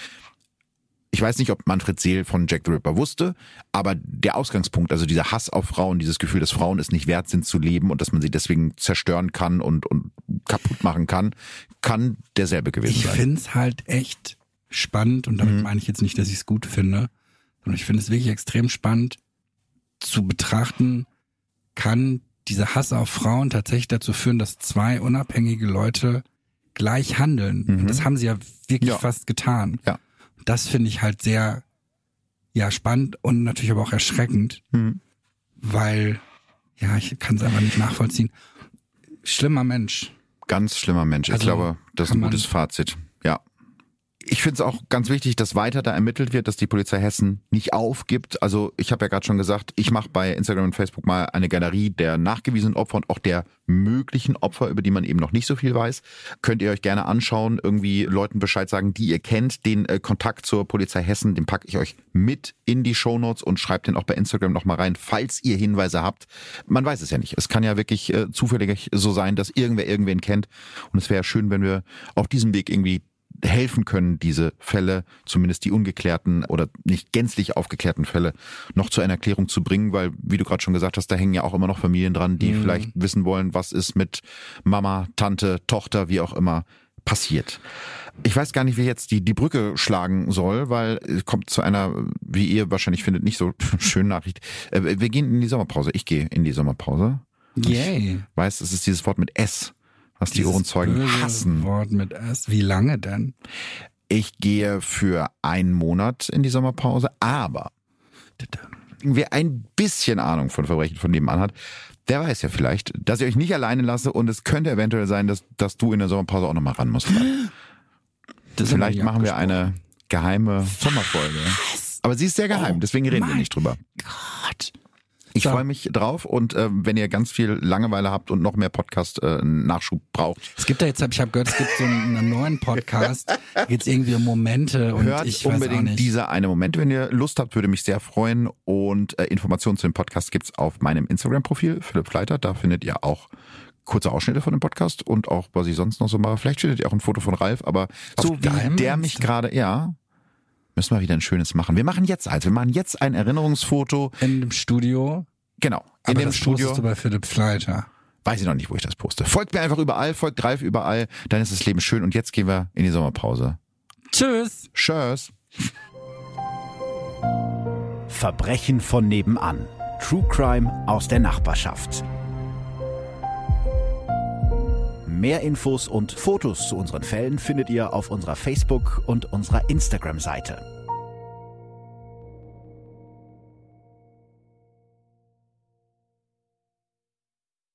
ich weiß nicht, ob Manfred Seel von Jack the Ripper wusste, aber der Ausgangspunkt, also dieser Hass auf Frauen, dieses Gefühl, dass Frauen es nicht wert sind zu leben und dass man sie deswegen zerstören kann und kaputt machen kann derselbe gewesen sein. Ich finde es halt echt spannend und damit meine ich jetzt nicht, dass ich es gut finde, sondern ich finde es wirklich extrem spannend zu betrachten, kann dieser Hass auf Frauen tatsächlich dazu führen, dass 2 unabhängige Leute gleich handeln. Und das haben sie ja wirklich fast getan. Ja. Das finde ich halt sehr, spannend und natürlich aber auch erschreckend, weil, ich kann es einfach nicht nachvollziehen. Schlimmer Mensch. Ganz schlimmer Mensch. Ich glaube, das ist ein gutes Fazit. Ja. Ich finde es auch ganz wichtig, dass weiter da ermittelt wird, dass die Polizei Hessen nicht aufgibt. Also ich habe ja gerade schon gesagt, ich mache bei Instagram und Facebook mal eine Galerie der nachgewiesenen Opfer und auch der möglichen Opfer, über die man eben noch nicht so viel weiß. Könnt ihr euch gerne anschauen, irgendwie Leuten Bescheid sagen, die ihr kennt. Den Kontakt zur Polizei Hessen, den packe ich euch mit in die Shownotes und schreibt den auch bei Instagram nochmal rein, falls ihr Hinweise habt. Man weiß es ja nicht. Es kann ja wirklich zufällig so sein, dass irgendwer irgendwen kennt. Und es wäre ja schön, wenn wir auf diesem Weg irgendwie helfen können, diese Fälle, zumindest die ungeklärten oder nicht gänzlich aufgeklärten Fälle, noch zu einer Erklärung zu bringen, weil, wie du gerade schon gesagt hast, da hängen ja auch immer noch Familien dran, die vielleicht wissen wollen, was ist mit Mama, Tante, Tochter, wie auch immer passiert. Ich weiß gar nicht, wie jetzt die Brücke schlagen soll, weil es kommt zu einer, wie ihr wahrscheinlich findet, nicht so schönen Nachricht. Wir gehen in die Sommerpause. Ich gehe in die Sommerpause. Yay. Ich weiß, es ist dieses Wort mit S, was die Ohrenzeugen hassen. Wort mit S. Wie lange denn? Ich gehe für 1 Monat in die Sommerpause, aber wer ein bisschen Ahnung von Verbrechen von nebenan hat, der weiß ja vielleicht, dass ich euch nicht alleine lasse und es könnte eventuell sein, dass du in der Sommerpause auch nochmal ran musst. Vielleicht machen wir eine geheime Sommerfolge. Aber sie ist sehr geheim, deswegen reden wir nicht drüber. Gott. Ich freue mich drauf und wenn ihr ganz viel Langeweile habt und noch mehr Podcast-Nachschub braucht. Es gibt ich habe gehört, es gibt so einen neuen Podcast, da geht es irgendwie um Momente und hört ich unbedingt weiß auch nicht. Dieser eine Moment, wenn ihr Lust habt, würde mich sehr freuen und Informationen zu dem Podcast gibt's auf meinem Instagram-Profil, Philipp Fleiter, da findet ihr auch kurze Ausschnitte von dem Podcast und auch, was ich sonst noch so mache. Vielleicht findet ihr auch ein Foto von Ralf, aber so wie der mich gerade, müssen wir wieder ein schönes machen. Wir machen jetzt ein Erinnerungsfoto. In dem Studio? Genau. In dem Studio. Postest du bei Philipp Fleiter? Weiß ich noch nicht, wo ich das poste. Folgt mir einfach überall, folgt Ralf überall, dann ist das Leben schön und jetzt gehen wir in die Sommerpause. Tschüss. Tschüss. Verbrechen von nebenan. True Crime aus der Nachbarschaft. Mehr Infos und Fotos zu unseren Fällen findet ihr auf unserer Facebook- und unserer Instagram-Seite.